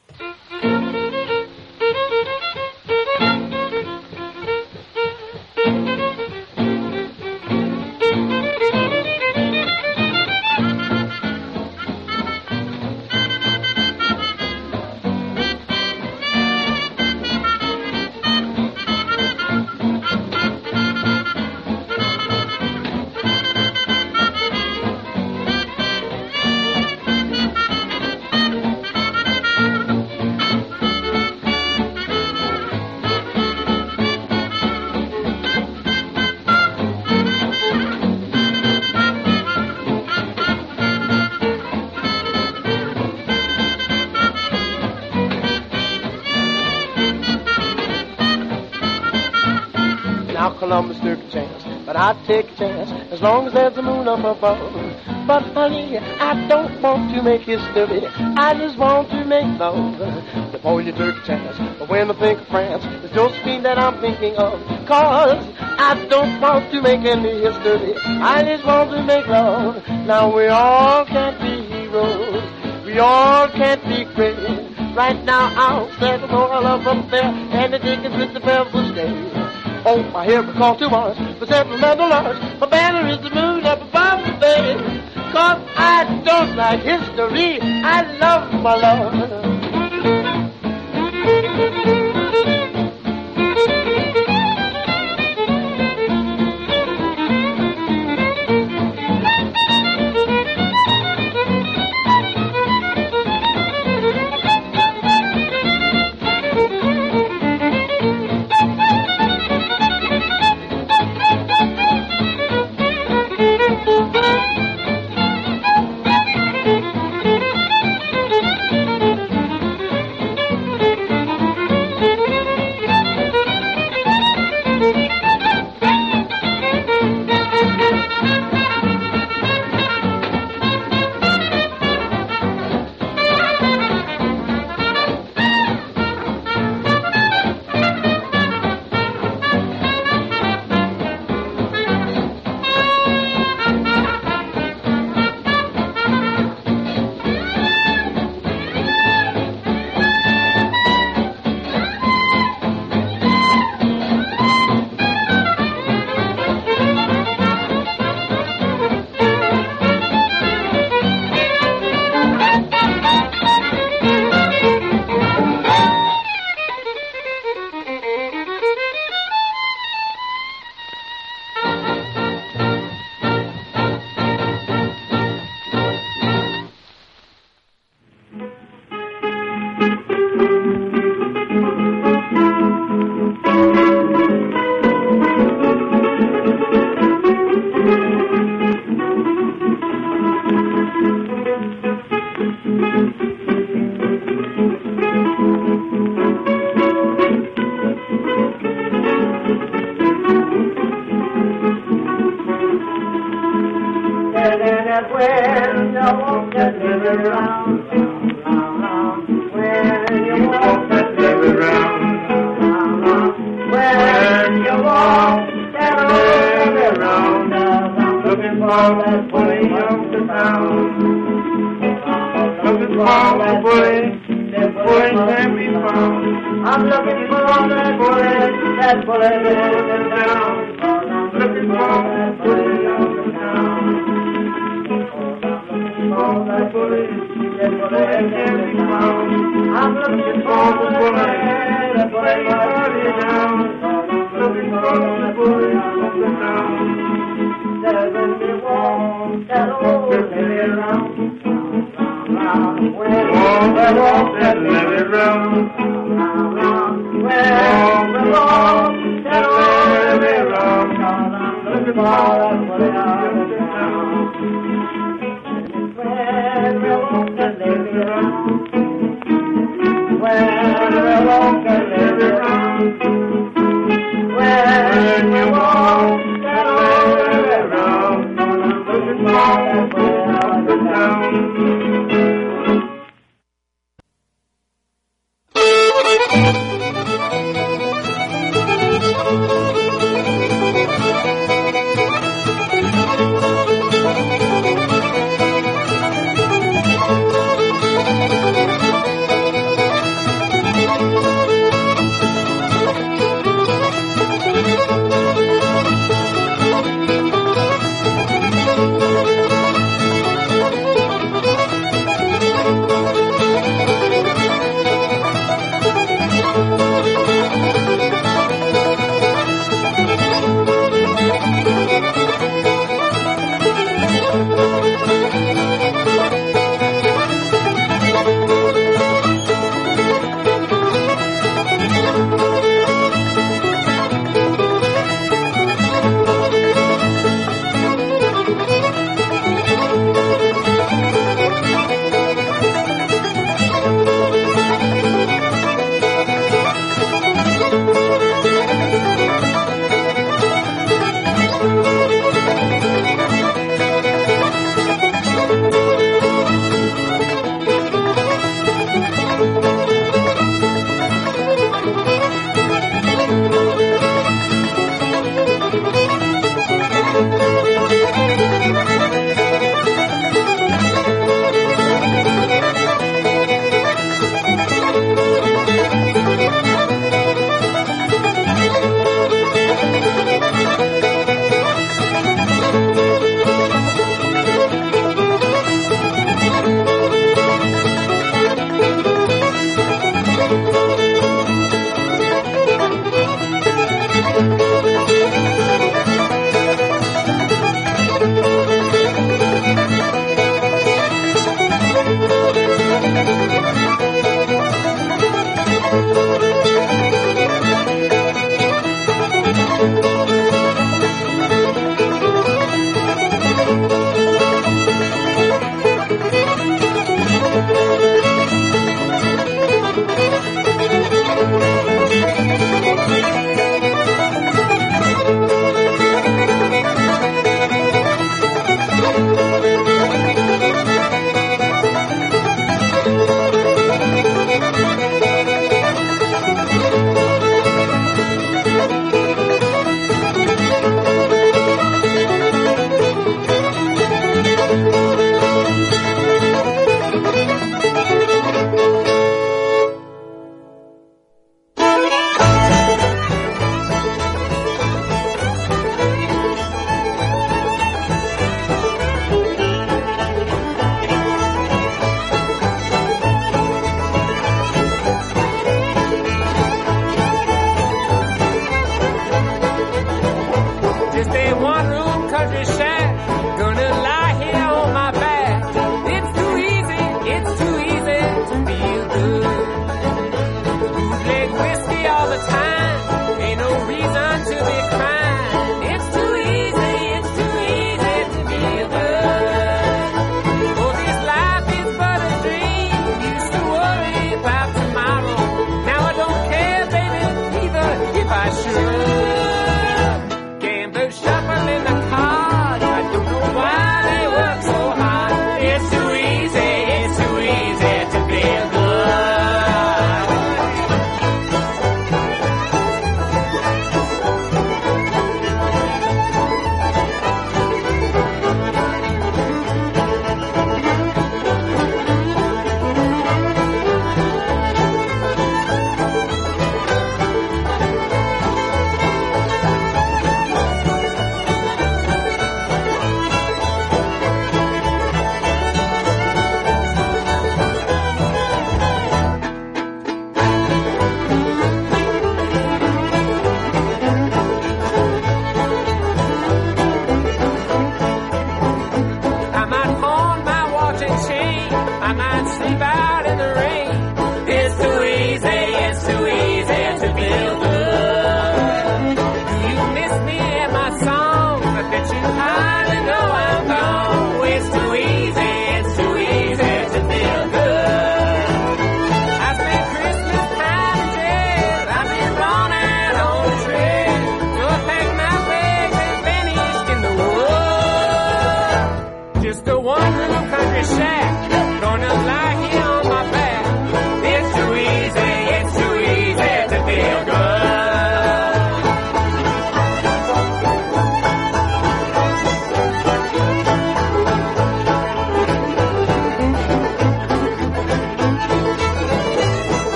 Columbus took a chance, but I'd take a chance as long as there's a moon up above. But honey, I don't want to make history, I just want to make love. Napoleon took a chance, but when I think of France, it's Josephine that I'm thinking of. Cause I don't want to make any history, I just want to make love. Now we all can't be heroes, we all can't be great. Right now I'll settle for a love up there, and the Dickens with the bells will stay. Oh, I hear it call to Mars, for several medals. My banner is the moon up above the bay. Cause I don't like history, I love my love. Thank you.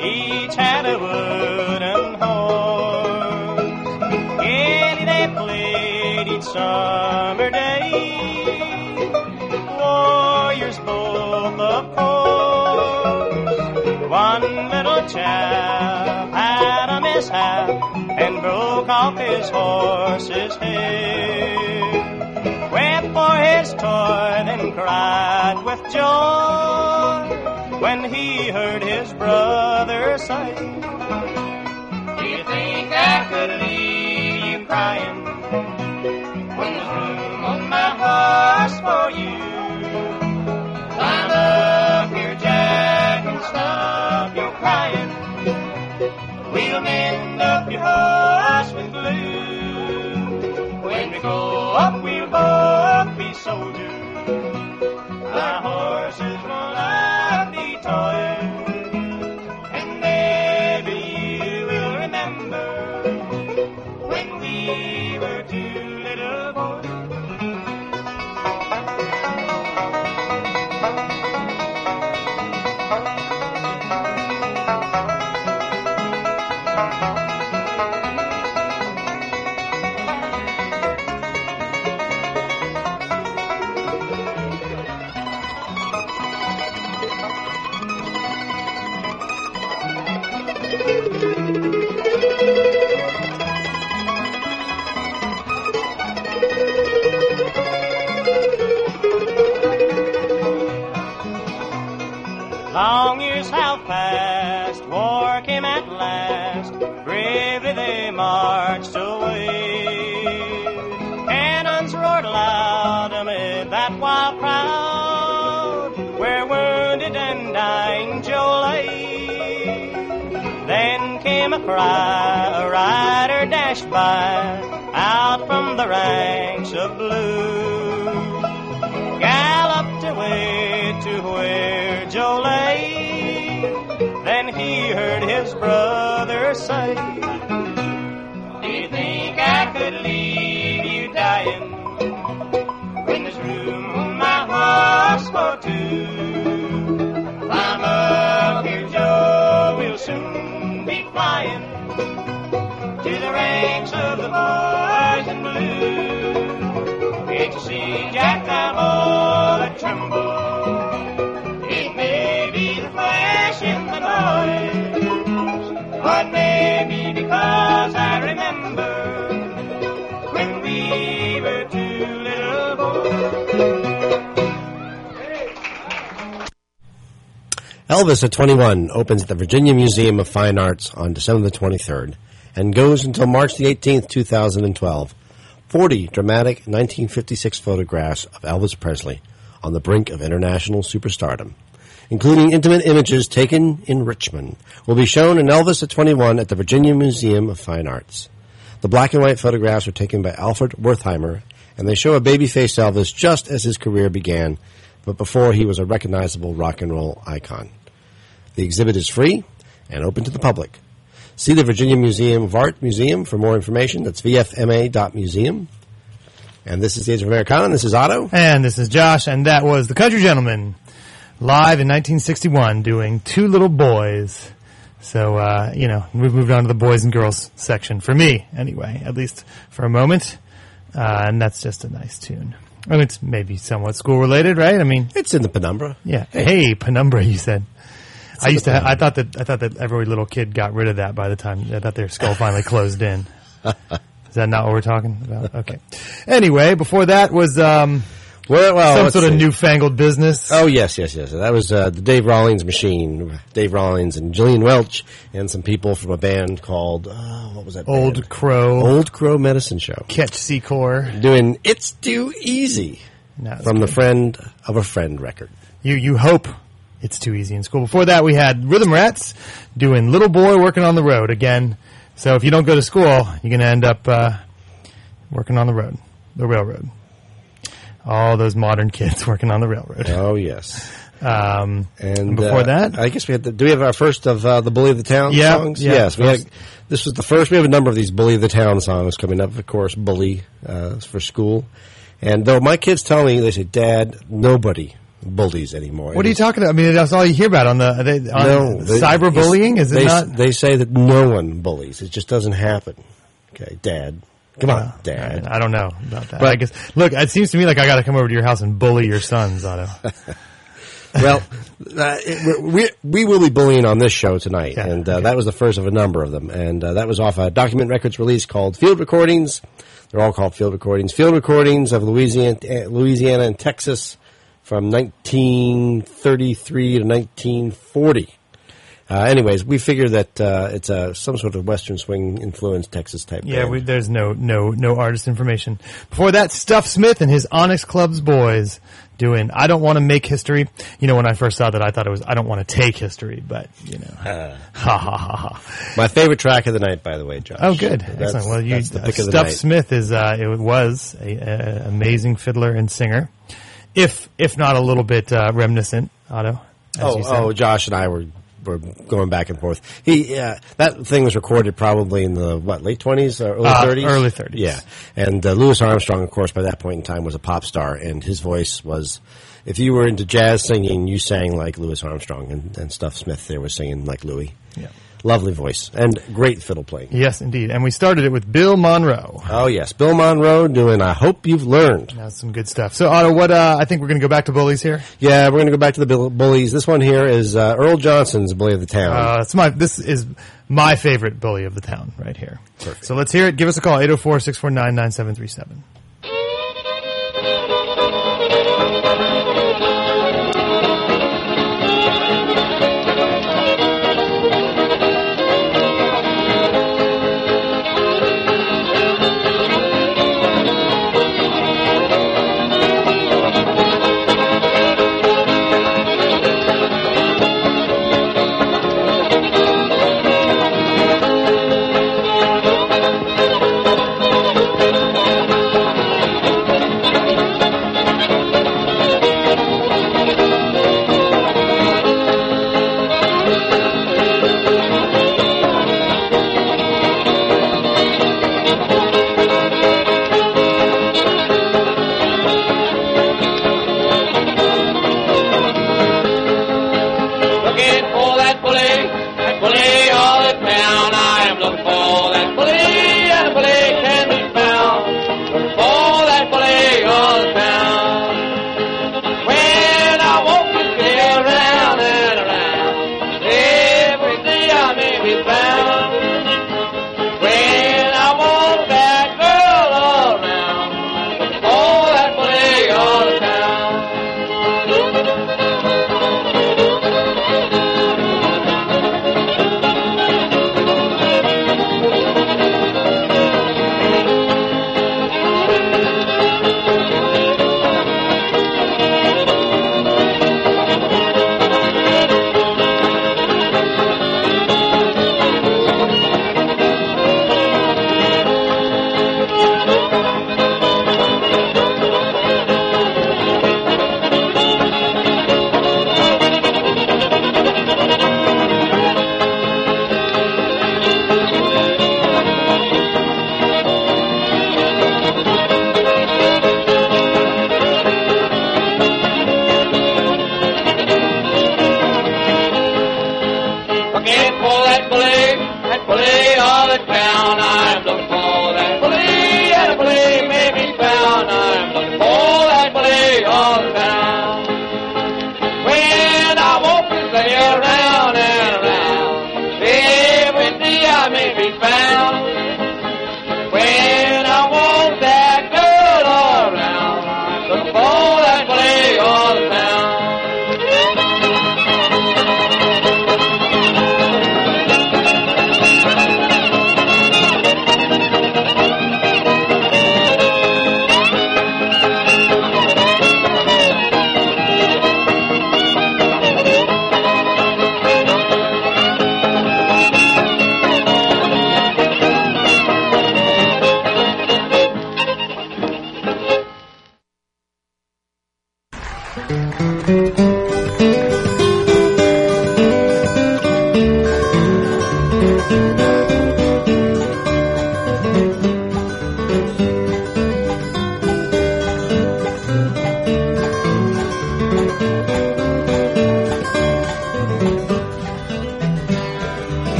each had a wooden horse. Gaily they played each summer day, warriors both, of course. One little chap had a mishap and broke off his horse's head. Wept for his toy, then cried with joy when he heard his brother say, do you think I could leave you crying when there's room on my horse for you? Climb up here, Jack, and stop your crying. We'll mend up your horse with glue. When we go up, we'll both be soldiers. My horses will not be toys. And maybe you will remember when we were two little boys. Long years have passed, war came at last, bravely they marched away. Cannons roared loud amid that wild crowd, where wounded and dying Joe lay. Then came a cry, a rider dashed by, out from the ranks of blue. Galloped away to where Joe lay. Then he heard his brother say, do you think I could leave you dying when there's room on my horse for two? Climb up here, Joe, we'll soon be flying to the ranks of the boys in blue. Can't you see, Jack, I'm all that tremble? It may be the flash in the noise, or it may be because I remember when we were two little boys. Elvis at twenty-one opens at the Virginia Museum of Fine Arts on December the twenty-third and goes until March the eighteenth, two thousand twelve. forty dramatic nineteen fifty-six photographs of Elvis Presley on the brink of international superstardom, including intimate images taken in Richmond, will be shown in Elvis at twenty-one at the Virginia Museum of Fine Arts. The black and white photographs are taken by Alfred Wertheimer, and they show a baby-faced Elvis just as his career began, but before he was a recognizable rock and roll icon. The exhibit is free and open to the public. See the Virginia Museum of Art Museum for more information. That's v f m a dot museum. And this is the Age of Americana, and this is Otto. And this is Josh, and that was The Country Gentlemen, live in nineteen sixty-one, doing Two Little Boys. So, uh, you know, we've moved on to the boys and girls section, for me, anyway, at least for a moment. Uh, and that's just a nice tune. I mean, it's maybe somewhat school-related, right? I mean... It's in the penumbra. Yeah. Hey, hey penumbra, you said. I used to. Ha- I thought that. I thought that every little kid got rid of that by the time I thought their skull finally closed in. Is that not what we're talking about? Okay. Anyway, before that was um, well, well, some sort see. of newfangled business. Oh yes, yes, yes. That was uh, the Dave Rawlings Machine. Dave Rawlings and Gillian Welch and some people from a band called uh, what was that? Old band? Crow. Old Crow Medicine Show. Catch Secor. Doing "It's Too Easy" no, from good. the Friend of a Friend record. You you hope. It's too easy in school. Before that, we had Rhythm Rats doing Little Boy Working on the Road again. So if you don't go to school, you're going to end up uh, working on the road, the railroad. All those modern kids working on the railroad. Oh, yes. Um, and, and before uh, that? I guess we had the, do we have our first of uh, the Bully of the Town yeah, songs? Yeah, yes. We had, this was the first. We have a number of these Bully of the Town songs coming up, of course, Bully uh, for school. And though my kids tell me, they say, Dad, nobody bullies anymore. What are you talking about? I mean, that's all you hear about on the they, on no they, cyberbullying. Is it they, not? They say that no one bullies. It just doesn't happen. Okay, Dad. Come on, Uh, Dad. I don't know about that. But- I guess. Look, it seems to me like I got to come over to your house and bully your sons, Otto. Well, uh, it, we we will be bullying on this show tonight, Yeah, and uh, that was the first of a number of them, and uh, that was off a Document Records release called Field Recordings. They're all called Field Recordings. Field Recordings of Louisiana, uh, Louisiana and Texas from nineteen thirty-three to nineteen forty. Uh, anyways, we figure that uh, it's a some sort of Western swing influenced Texas type. Yeah, band. we, there's no no no artist information. Before that, Stuff Smith and his Onyx Club's boys doing I Don't Want to Make History. You know, when I first saw that, I thought it was I Don't Want to Take History, but, you know. Uh, ha, ha, ha, ha. My favorite track of the night, by the way, Josh. Oh, good. That's, Excellent. Well, you, that's the uh, pick of the Stuff night. Smith is, uh, it was a, a amazing fiddler and singer. If, if not a little bit, uh, reminiscent, Otto. as Oh, you said. oh, Josh and I were were going back and forth. He uh, that thing was recorded probably in the what late twenties or early Uh, thirties. early thirties. Yeah, and uh, Louis Armstrong, of course, by that point in time was a pop star, and his voice was. If you were into jazz singing, you sang like Louis Armstrong, and, and Stuff Smith there was singing like Louis. Yeah. Lovely voice and great fiddle playing. Yes, indeed. And we started it with Bill Monroe. Oh yes, Bill Monroe doing I Hope You've Learned. That's some good stuff. So Otto, what uh, I think we're going to go back to bullies here. Yeah, we're going to go back to the Bill- bullies. This one here is uh, Earl Johnson's Bully of the Town. Uh, it's my this is my favorite bully of the town right here. Perfect. So let's hear it. Give us a call eight oh four, six four nine, nine seven three seven. Thank you.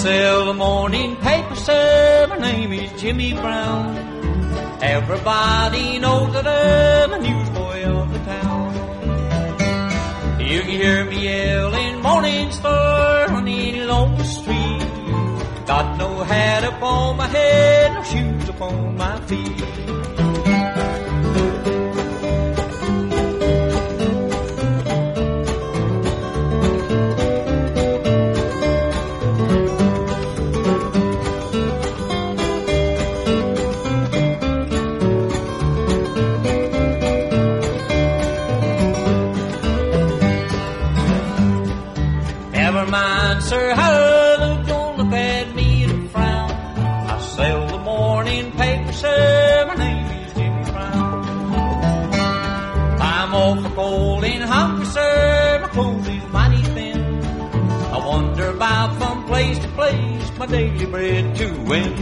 sell the morning paper, sir. My name is Jimmy Brown. Everybody knows that I'm a newsboy of the town. You can hear me yelling morning star running along the street. Got no hat upon my head, no shoes upon my feet. Never mind, sir, how they don't look at me and frown. I sell the morning paper, sir. My name is Jimmy Brown. I'm awful cold and hungry, sir. My clothes is mighty thin. I wander about from place to place, my daily bread to win.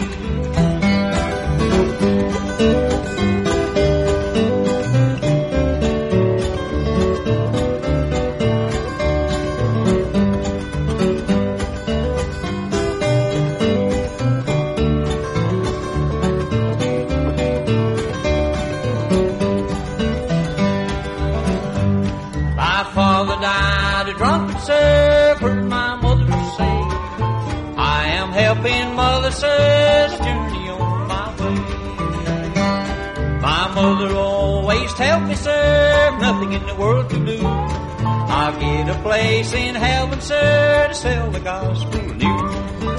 Died a drunkard, sir, heard my mother say. I am helping mother, sir, journey on my way. My mother always tells me, sir, nothing in the world to do. I'll get a place in heaven, sir, to sell the gospel news.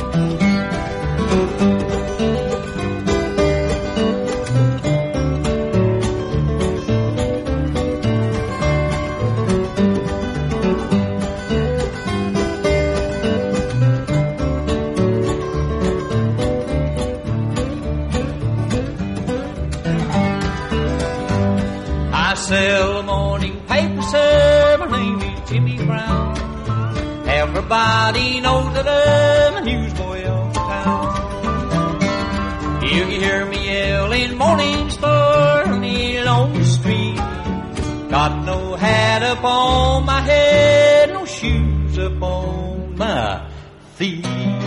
I sell the morning paper, sir. My name is Jimmy Brown. Everybody knows that I'm a newsboy of the town. You can hear me yelling morning star running along the street. Got no hat upon my head, no shoes upon my feet.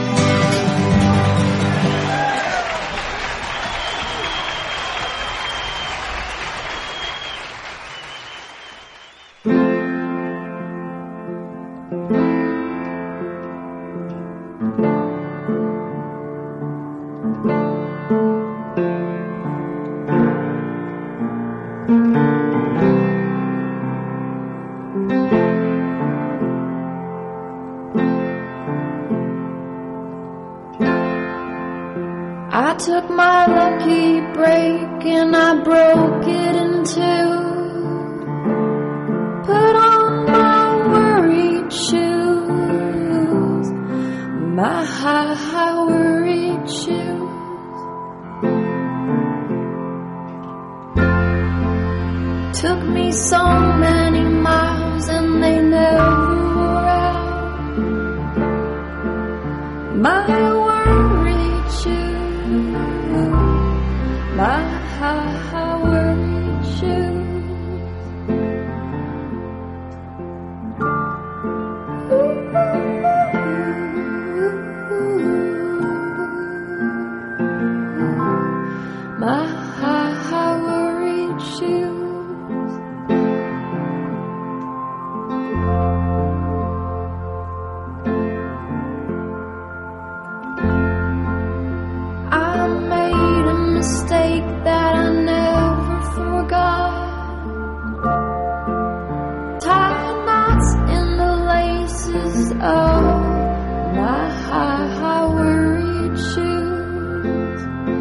I took my lucky break and I broke it in two. Put on my worried shoes, my high, high worried shoes. Took me so many miles and they never wore out. My worried shoes, my high, high worried shoes. My high, high worried shoes. I made a mistake that I never forgot. Tied knots in the laces of my high, high worried shoes.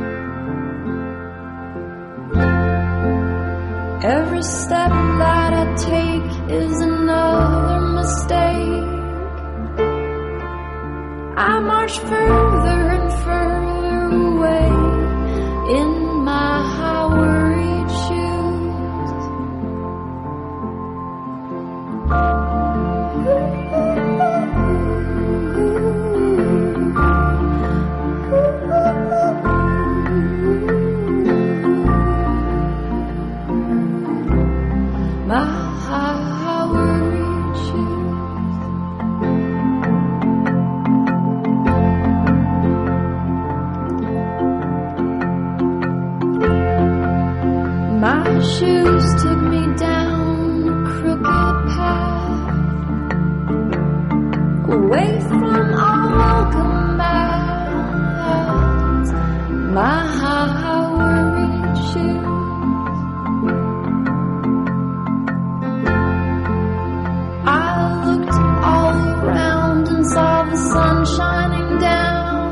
Every step that I take is another mistake. I march further and further away in my high worried shoes. My high, high worried shoes. shoes took me down a crooked path, away from all welcome baths, my high worried shoes. I looked all around and saw the sun shining down,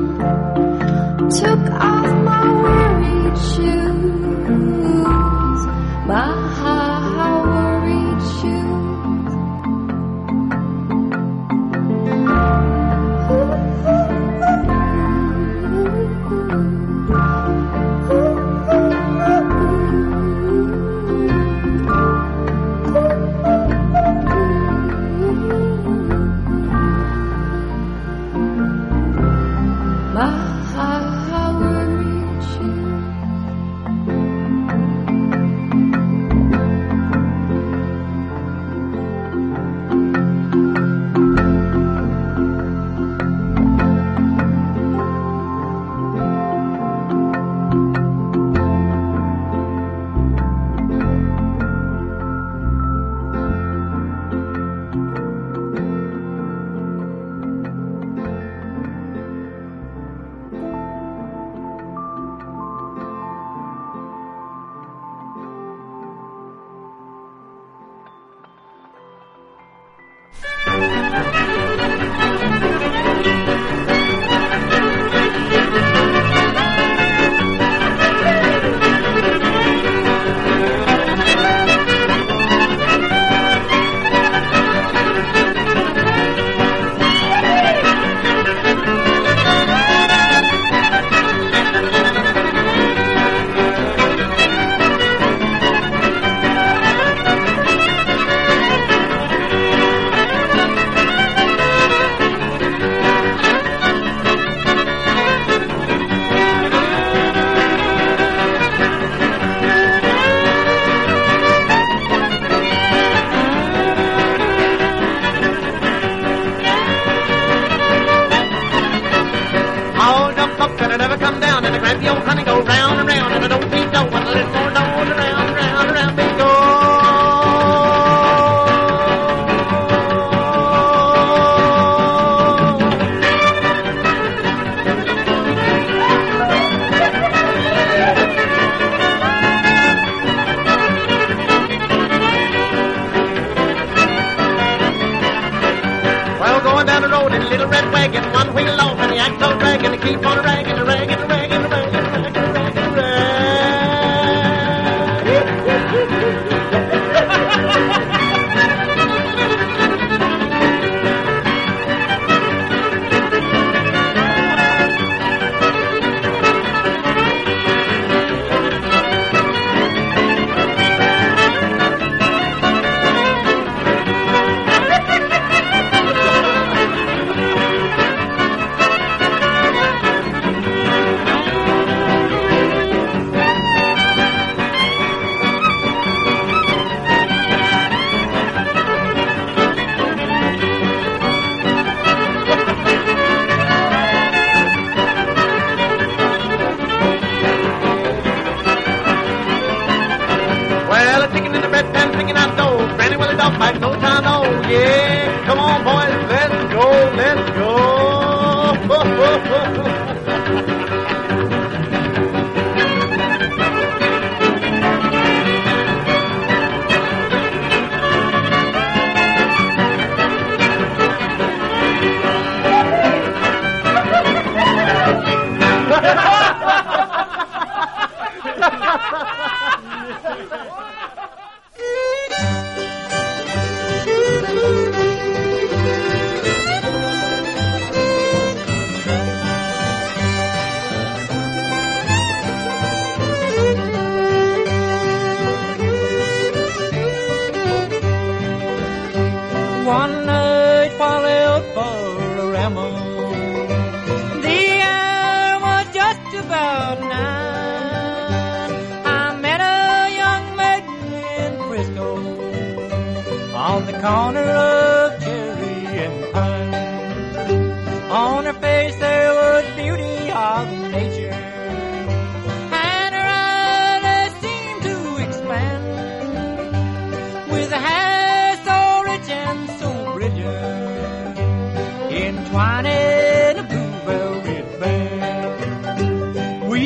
took off my worried shoes, my high worried shoes. My high worried shoes. One night while out for a ramble, the hour was just about nine. I met a young maiden in Frisco on the corner of Cherry and Pine. On her face there was beauty of nature, and her eyes seemed to expand.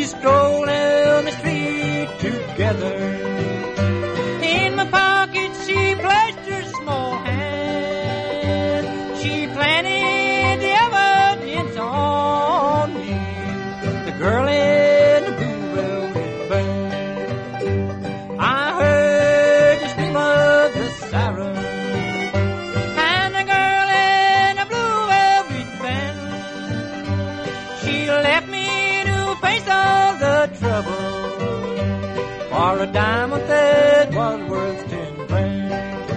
We stroll down the street together. In my pocket she placed her small hand. She planted the evidence on me. The girl in the blue velvet band. I heard the scream of the siren. And the girl in the blue velvet band. She left me to face all the trouble. For a diamond that was worth ten grand.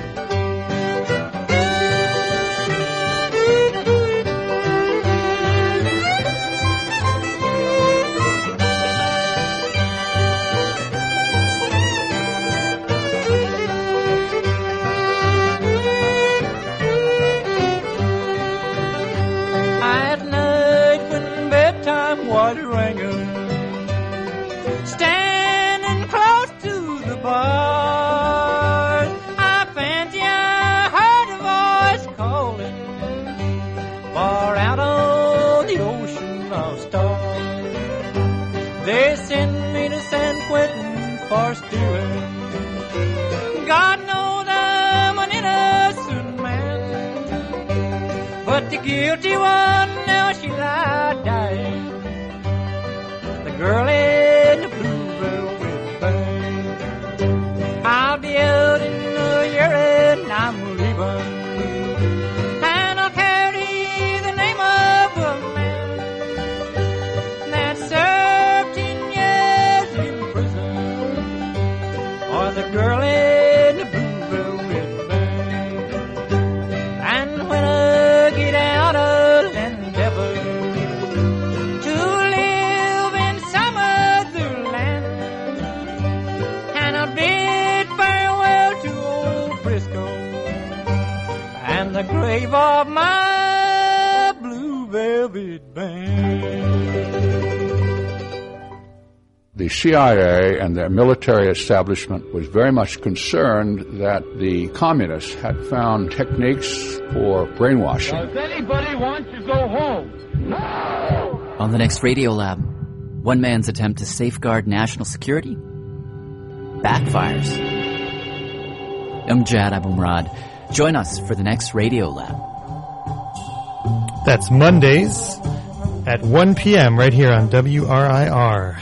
At night when bedtime was ringing, standing close to the bars, I fancy I heard a voice calling far out on the ocean of stars. They send me to San Quentin for stealing. God knows I'm an innocent man, but the guilty one now she lied dying. The girl in the blue velvet band. I'll be out in a year and I'm leaving, and I'll carry the name of a man that served ten years in prison for the girl in the blue velvet band. And when I get out I'll endeavor to live in some other land, and I'll bid farewell to old Frisco and the grave of my blue velvet band. The C I A and their military establishment was very much concerned that the communists had found techniques for brainwashing. Does anybody want to go home? No! On the next Radio Lab, one man's attempt to safeguard national security backfires. I'm Jad Abumrad. Join us for the next Radio Lab. That's Mondays at one p.m. right here on W R I R.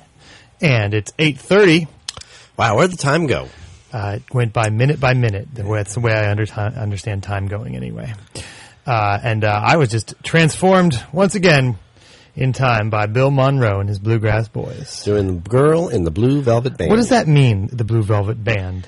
And it's eight thirty. Wow, where'd the time go? Uh, it went by minute by minute. That's the way I under- understand time going anyway. Uh, and uh, I was just transformed once again in time by Bill Monroe and his Bluegrass Boys. Doing the Girl in the Blue Velvet Band. What does that mean, the Blue Velvet Band?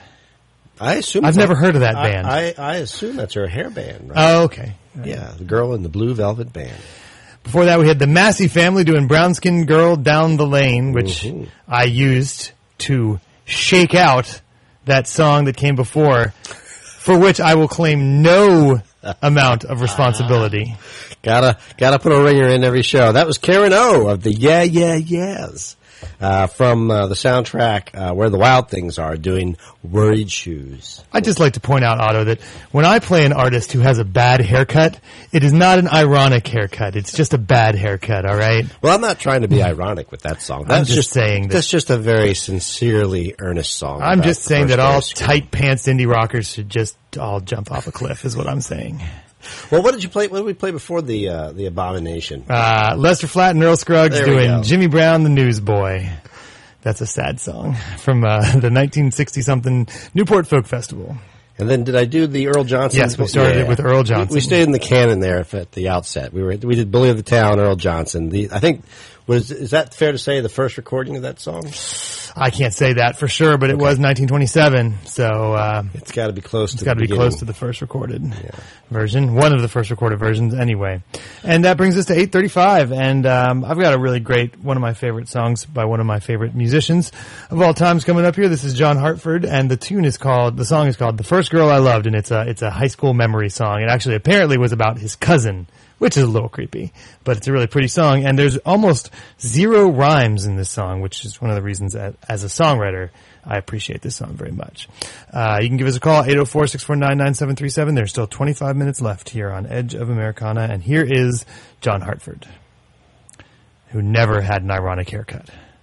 I assume I've never heard of that I, band. I, I assume that's her hair band, right? Oh, okay. Yeah, the Girl in the Blue Velvet Band. Before that, we had the Massey Family doing Brown Skin Girl Down the Lane, which mm-hmm. I used to shake out that song that came before, for which I will claim no amount of responsibility. gotta gotta put a ringer in every show. That was Karen O of the Yeah Yeah Yeahs uh, from uh, the soundtrack uh, Where the Wild Things Are, doing Worried Shoes. I'd just like to point out, Otto, that when I play an artist who has a bad haircut, it is not an ironic haircut. It's just a bad haircut, all right? Well, I'm not trying to be ironic with that song. That's I'm just, just saying that that's just a very sincerely earnest song. I'm just saying that all tight-pants indie rockers should just all jump off a cliff is what I'm saying. Well, what did you play? What did we play before the uh, the Abomination? Uh, Lester Flatt and Earl Scruggs There we doing go. Jimmy Brown the Newsboy. That's a sad song from uh, the nineteen sixty-something Newport Folk Festival. And then did I do the Earl Johnson? Yes, we started yeah. it with Earl Johnson. We, we stayed in the canon there at the outset. We were we did Bully of the Town, Earl Johnson. The I think was is that fair to say the first recording of that song? I can't say that for sure, but it Okay. was nineteen twenty-seven, so uh, it's got to be close. It's to got to the be close beginning. to the first recorded Yeah. version, one of the first recorded versions, anyway. And that brings us to eight thirty-five, and um, I've got a really great one of my favorite songs by one of my favorite musicians of all times coming up here. This is John Hartford, and the tune is called the song is called "The First Girl I Loved," and it's a it's a high school memory song. It actually apparently was about his cousin, which is a little creepy, but it's a really pretty song. And there's almost zero rhymes in this song, which is one of the reasons that, as a songwriter, I appreciate this song very much. Uh, you can give us a call, eight oh four, six four nine, nine seven three seven. There's still twenty-five minutes left here on Edge of Americana. And here is John Hartford, who never had an ironic haircut.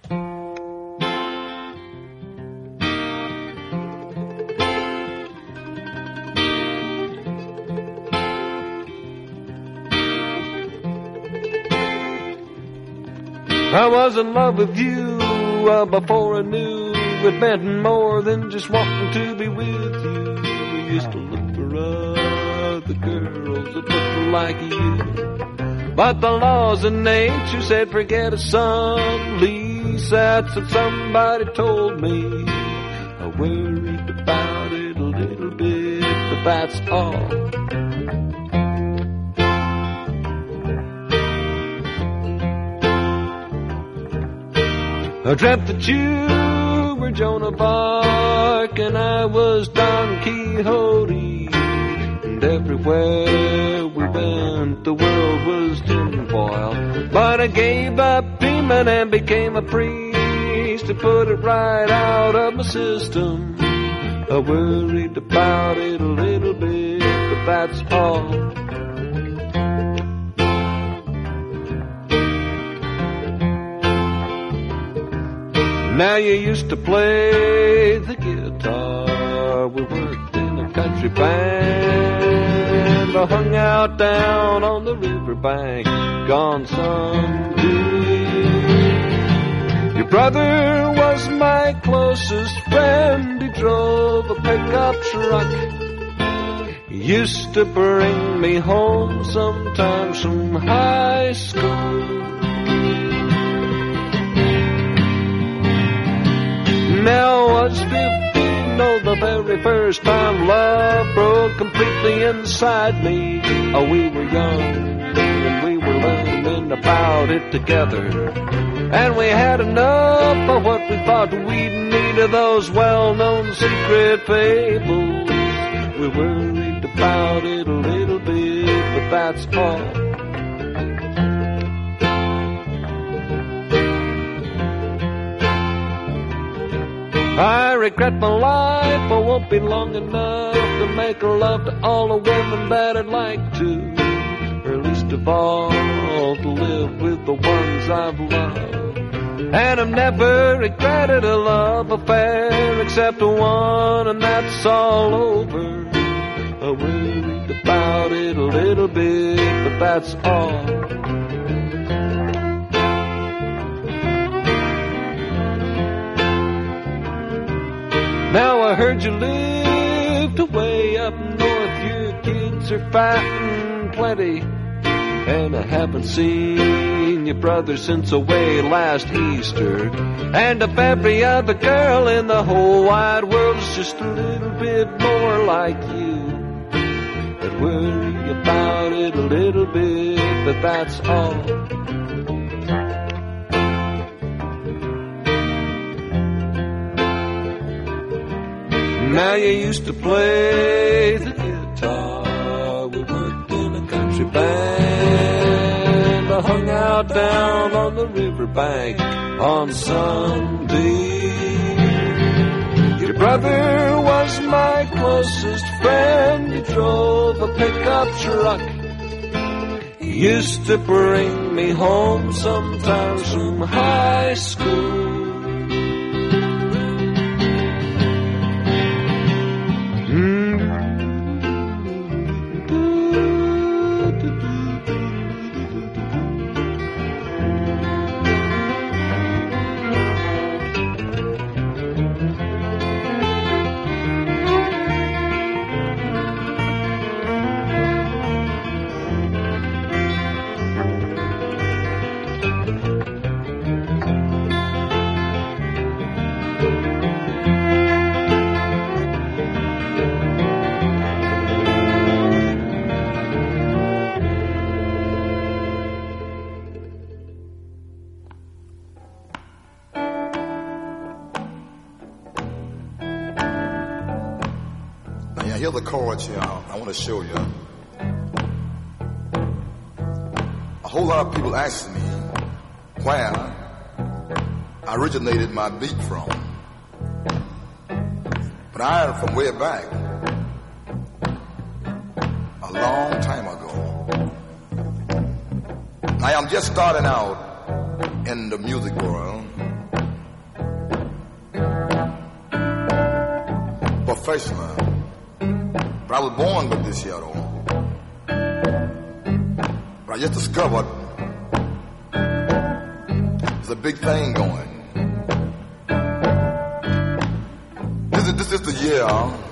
I was in love with you uh, before I knew it meant more than just wanting to be with you. We used to look for other girls that looked like you, but the laws of nature said forget a son. Least that's what somebody told me. I worried about it a little bit, but that's all. I dreamt that you were Joan of Arc and I was Don Quixote. And everywhere we went, the world was tinfoil. But I gave up dreaming and became a priest to put it right out of my system. I worried about it a little bit, but that's all. Now you used to play the guitar. We worked in a country band. I hung out down on the riverbank on Sunday. Your brother was my closest friend. He drove a pickup truck. He used to bring me home sometimes from high school. Now I was fifteen, oh, the very first time love broke completely inside me. Oh, we were young and we were learning about it together, and we had enough of what we thought we'd need of those well-known secret fables. We worried about it a little bit, but that's all. I regret my life, I won't be long enough to make love to all the women that I'd like to, or least of all, to live with the ones I've loved. And I've never regretted a love affair except one, and that's all over. I worried about it a little bit, but that's all. Now I heard you lived away up north, your kids are fat and plenty, and I haven't seen your brother since away last Easter. And if every other girl in the whole wide world is just a little bit more like you, I'd worry about it a little bit, but that's all. Now you used to play the guitar. We worked in a country band. I hung out down on the riverbank on Sunday. Your brother was my closest friend. He drove a pickup truck. He used to bring me home sometimes from high school. Here are the chords here I want to show you. A whole lot of people ask me where I originated my beat from. But I am from way back, a long time ago. I am just starting out in the music world. Professional. But I was born with this here, though. But I just discovered there's a a big thing going. This is, this is the year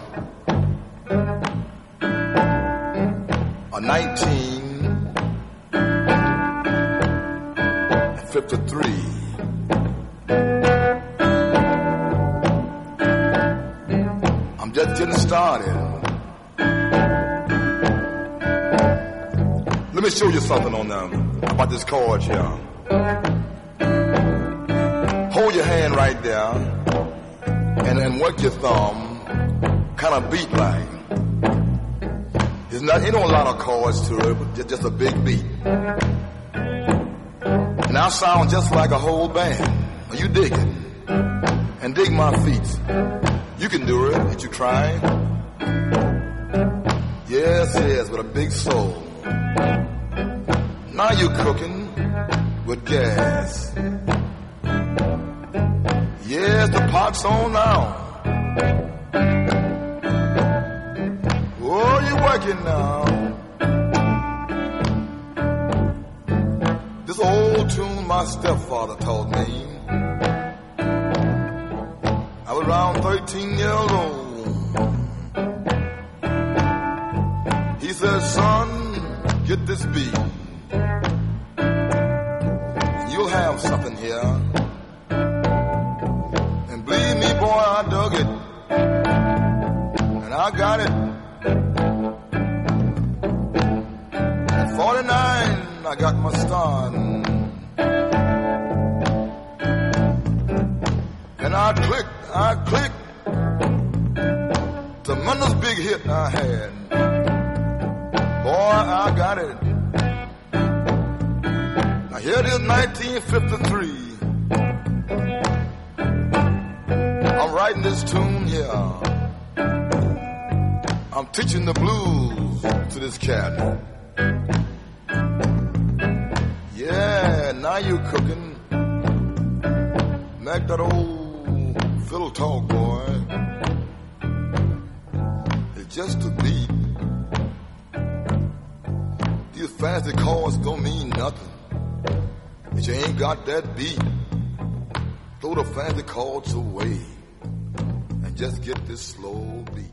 of nineteen fifty-three. I'm just getting started. Let me show you something on them about this chord here. Hold your hand right there and, and work your thumb kind of beat like. There's not ain't no lot of chords to it, but just, just a big beat. And I sound just like a whole band. Are you dig it? And dig my feet. You can do it. Did you try? Yes, yes, with a big soul. Now you're cooking with gas. Yes, the pot's on now. Oh, you're working now. This old tune my stepfather taught me. I was around thirteen years old. He said, son, get this beat. You'll have something here. And believe me, boy, I dug it. And I got it. At forty-nine, I got my start. And I clicked, I clicked. Tremendous big hit I had. Boy, I got it. Now here it is, nineteen fifty-three. I'm writing this tune here. I'm teaching the blues to this cat. Yeah, now you cooking. Make that old fiddle talk, boy. It's just a beat. These fancy chords don't mean nothing if you ain't got that beat. Throw the fancy chords away and just get this slow beat.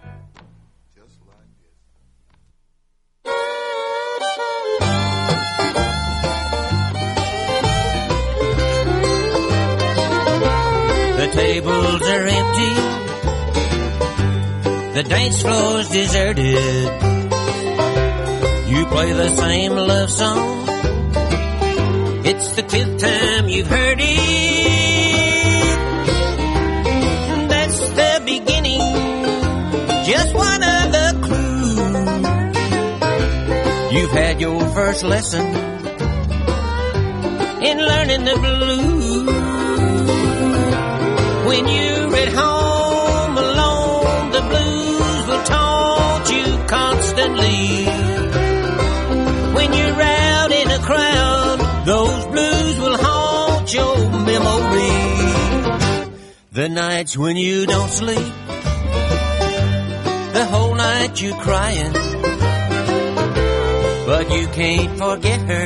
The tables are empty, the dance floor's deserted. You play the same love song, it's the fifth time you've heard it. That's the beginning, just one of the clues. You've had your first lesson in learning the blues. When you're at home alone, the blues will taunt you constantly. When you're out in a crowd, those blues will haunt your memory. The nights when you don't sleep, the whole night you're crying, but you can't forget her.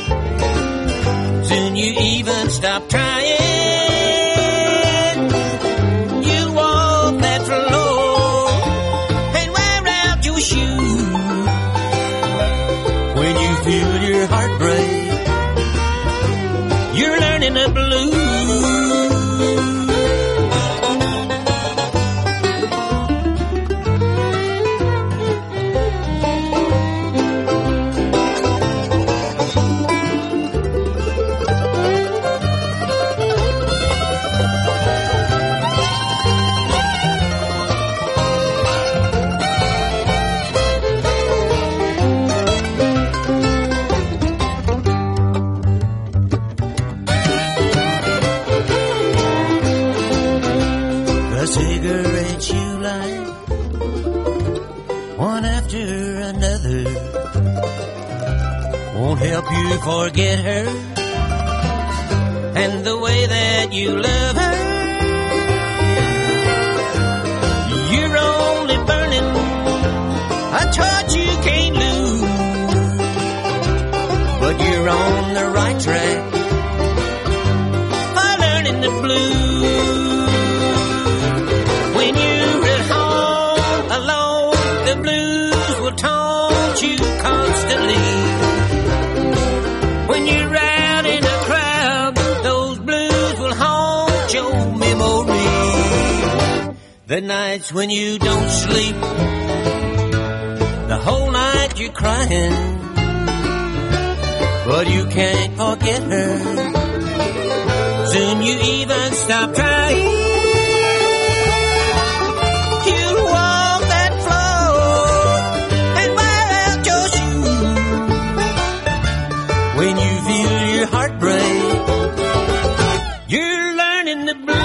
Soon you even stop trying. Feel your heart break, you're learning the blues. Cigarettes you light, one after another, won't help you forget her and the way that you love her. You're only burning a torch you can't lose, but you're on the right track. old memory. The nights when you don't sleep, the whole night you're crying, but you can't forget her. Soon you even stop trying. You'll walk that floor and wear out your shoes. When you feel your heart break, you're learning the blues.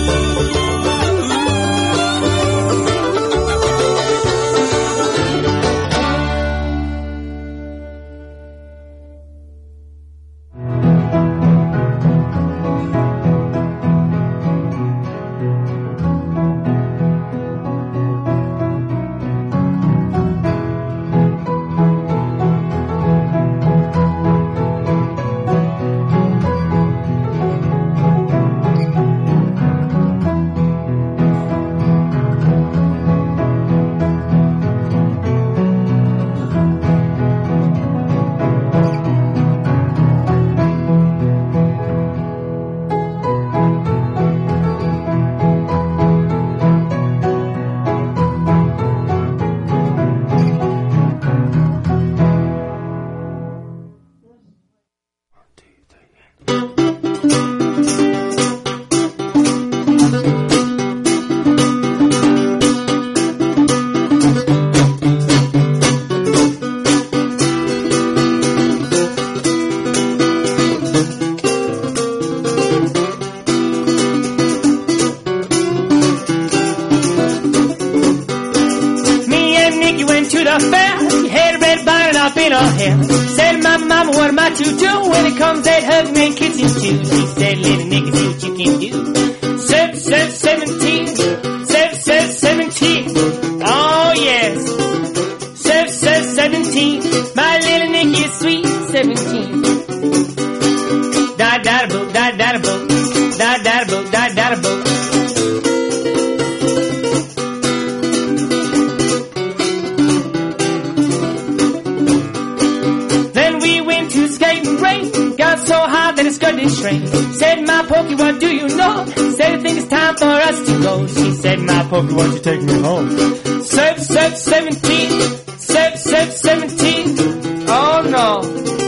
Won't you take me home? Surf, surf, seventeen. Surf, surf, seventeen. Oh no.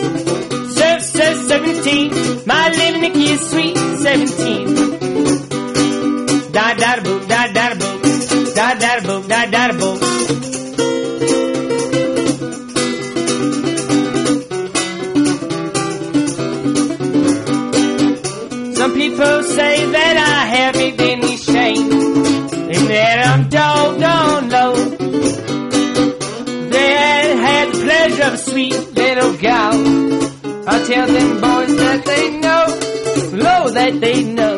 Surf, surf, seventeen. My little Nicky is sweet. seventeen. Da da da boo, da da da boo. Da da da boo, da da da boo. Some people say that I have it in me shame. That I'm doggone low. They had, had the pleasure of a sweet little gal. I tell them boys that they know, Lord, that they know.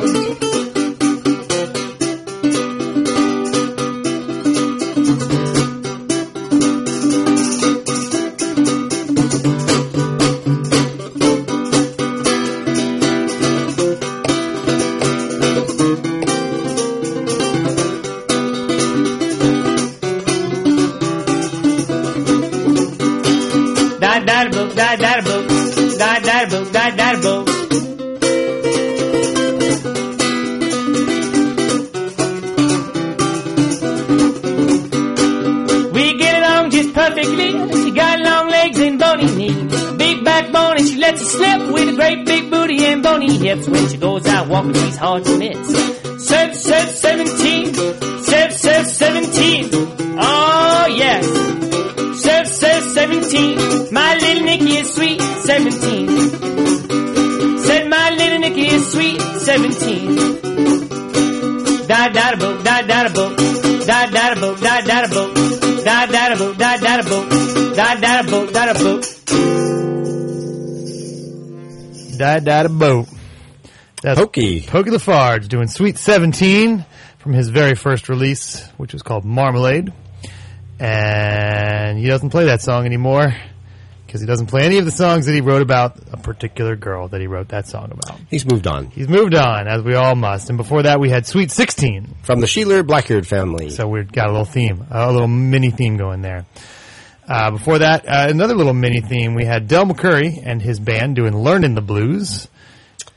Hips when she goes out walking, she's hard to miss. Surf, surf, seventeen. Surf, surf, seventeen. Oh, yes. Surf, surf, seventeen. My little Nicky is sweet. seventeen. Said my little Nicky is sweet. seventeen. Da da da bo, da da da bo. Da da da bo, da da da bo. Da da da bo, da da da bo. Da da da bo, da da bo. Da da da bo. That's Pokey. Pokey Lafarge doing Sweet seventeen from his very first release, which was called Marmalade. And he doesn't play that song anymore because he doesn't play any of the songs that he wrote about a particular girl that he wrote that song about. He's moved on. He's moved on, as we all must. And before that, we had Sweet sixteen. From the Sheeler Blackbeard family. So we've got a little theme, a little mini theme going there. Uh, before that, uh, another little mini theme, we had Del McCoury and his band doing Learnin' the Blues.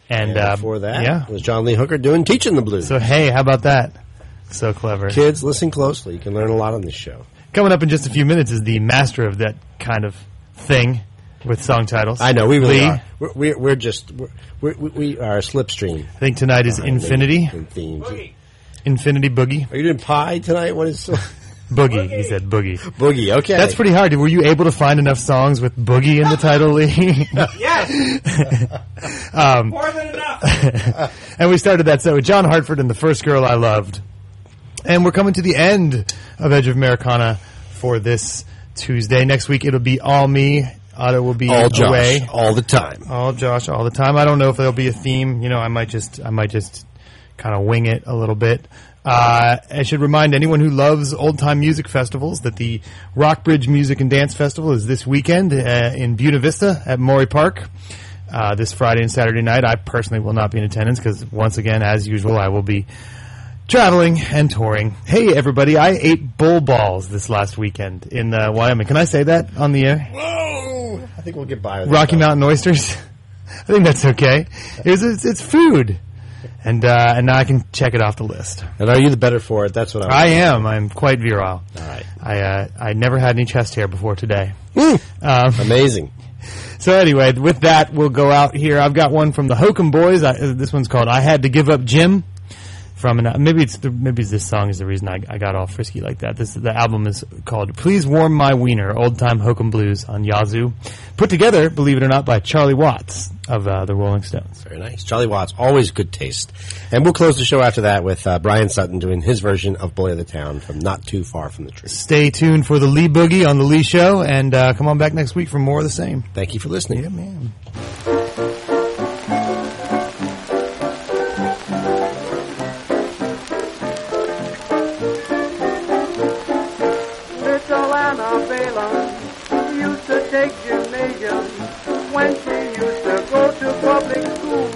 And, And uh, before that yeah. was John Lee Hooker doing Teaching the Blues. So, hey, how about that? So clever. Kids, listen closely. You can learn a lot on this show. Coming up in just a few minutes is the master of that kind of thing with song titles. I know, we really Lee. are. We're, we're, we're just, we're, we're, we are a slipstream. I think tonight is Infinity. And themes. Infinity Boogie. Are you doing pie tonight? What is... Boogie. He said boogie. Boogie, okay. That's pretty hard. Were you able to find enough songs with boogie in the title, Lee? Yes! um, More than enough! And we started that set with John Hartford and The First Girl I Loved. And we're coming to the end of Edge of Americana for this Tuesday. Next week it'll be all me. Otto will be all Josh, away. all the time. All Josh, all the time. I don't know if there'll be a theme. You know, I might just, I might just kind of wing it a little bit. Uh, I should remind anyone who loves old-time music festivals that the Rockbridge Music and Dance Festival is this weekend uh, in Buena Vista at Maury Park. Uh, this Friday and Saturday night. I personally will not be in attendance because, once again, as usual, I will be traveling and touring. Hey, everybody, I ate bull balls this last weekend in uh, Wyoming. Can I say that on the air? Whoa! I think we'll get by with Rocky that. Mountain oysters. I think that's okay. It's, it's, it's food. And uh, and now I can check it off the list. And are you the better for it? That's what I'm I am. I'm quite virile. All right. I uh, I never had any chest hair before today. Mm. Um, Amazing. So anyway, with that, we'll go out here. I've got one from the Hokum Boys. I, uh, this one's called "I Had to Give Up Jim." From an, maybe it's the, maybe this song is the reason I, I got all frisky like that. This the album is called "Please Warm My Wiener," Old Time Hokum Blues on Yazoo, put together, believe it or not, by Charlie Watts of uh, the Rolling Stones. Very nice. Charlie Watts, always good taste. And we'll close the show after that with uh, Brian Sutton doing his version of "Boy of the Town" from Not Too Far from the Tree. Stay tuned for the Lee Boogie on the Lee Show, and uh, come on back next week for more of the same. Thank you for listening. Yeah, man. Take gymnasium when she used to go to public school.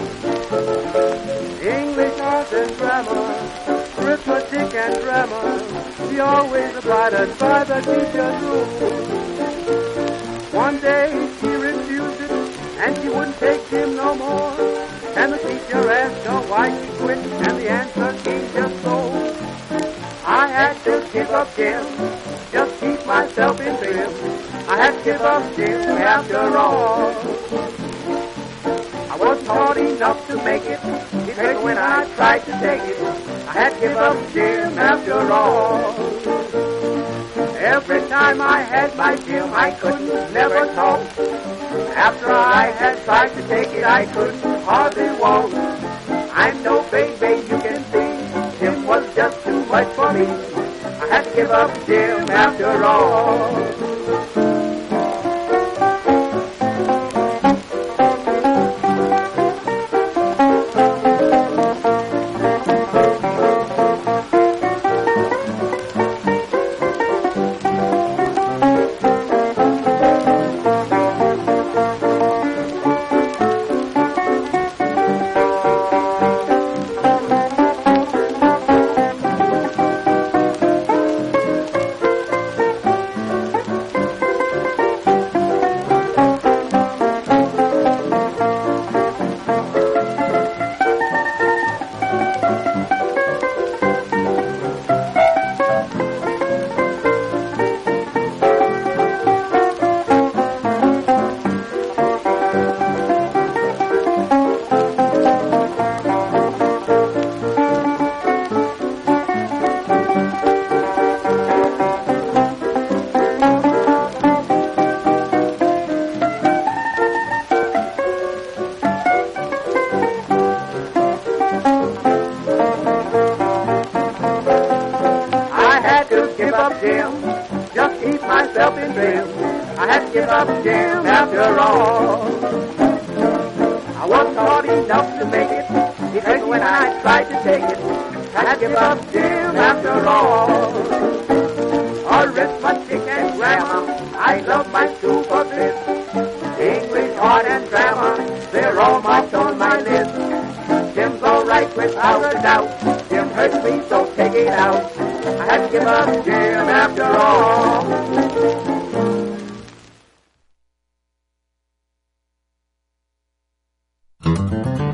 English, art, and grammar, arithmetic and grammar, she always abided by the teacher's rules. One day she refused it, and she wouldn't take him no more. And the teacher asked her why she quit, and the answer came just so. I had to give up gym, just keep myself in trim. I had to give up gym after all. I wasn't taught enough to make it, even when I tried to take it. I had to give up gym after all. Every time I had my gym, I couldn't never talk. After I had tried to take it, I couldn't hardly walk. I'm no baby, you can see, gym was just too much for me. I had to give up gym after all. After all.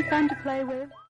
fun to play with.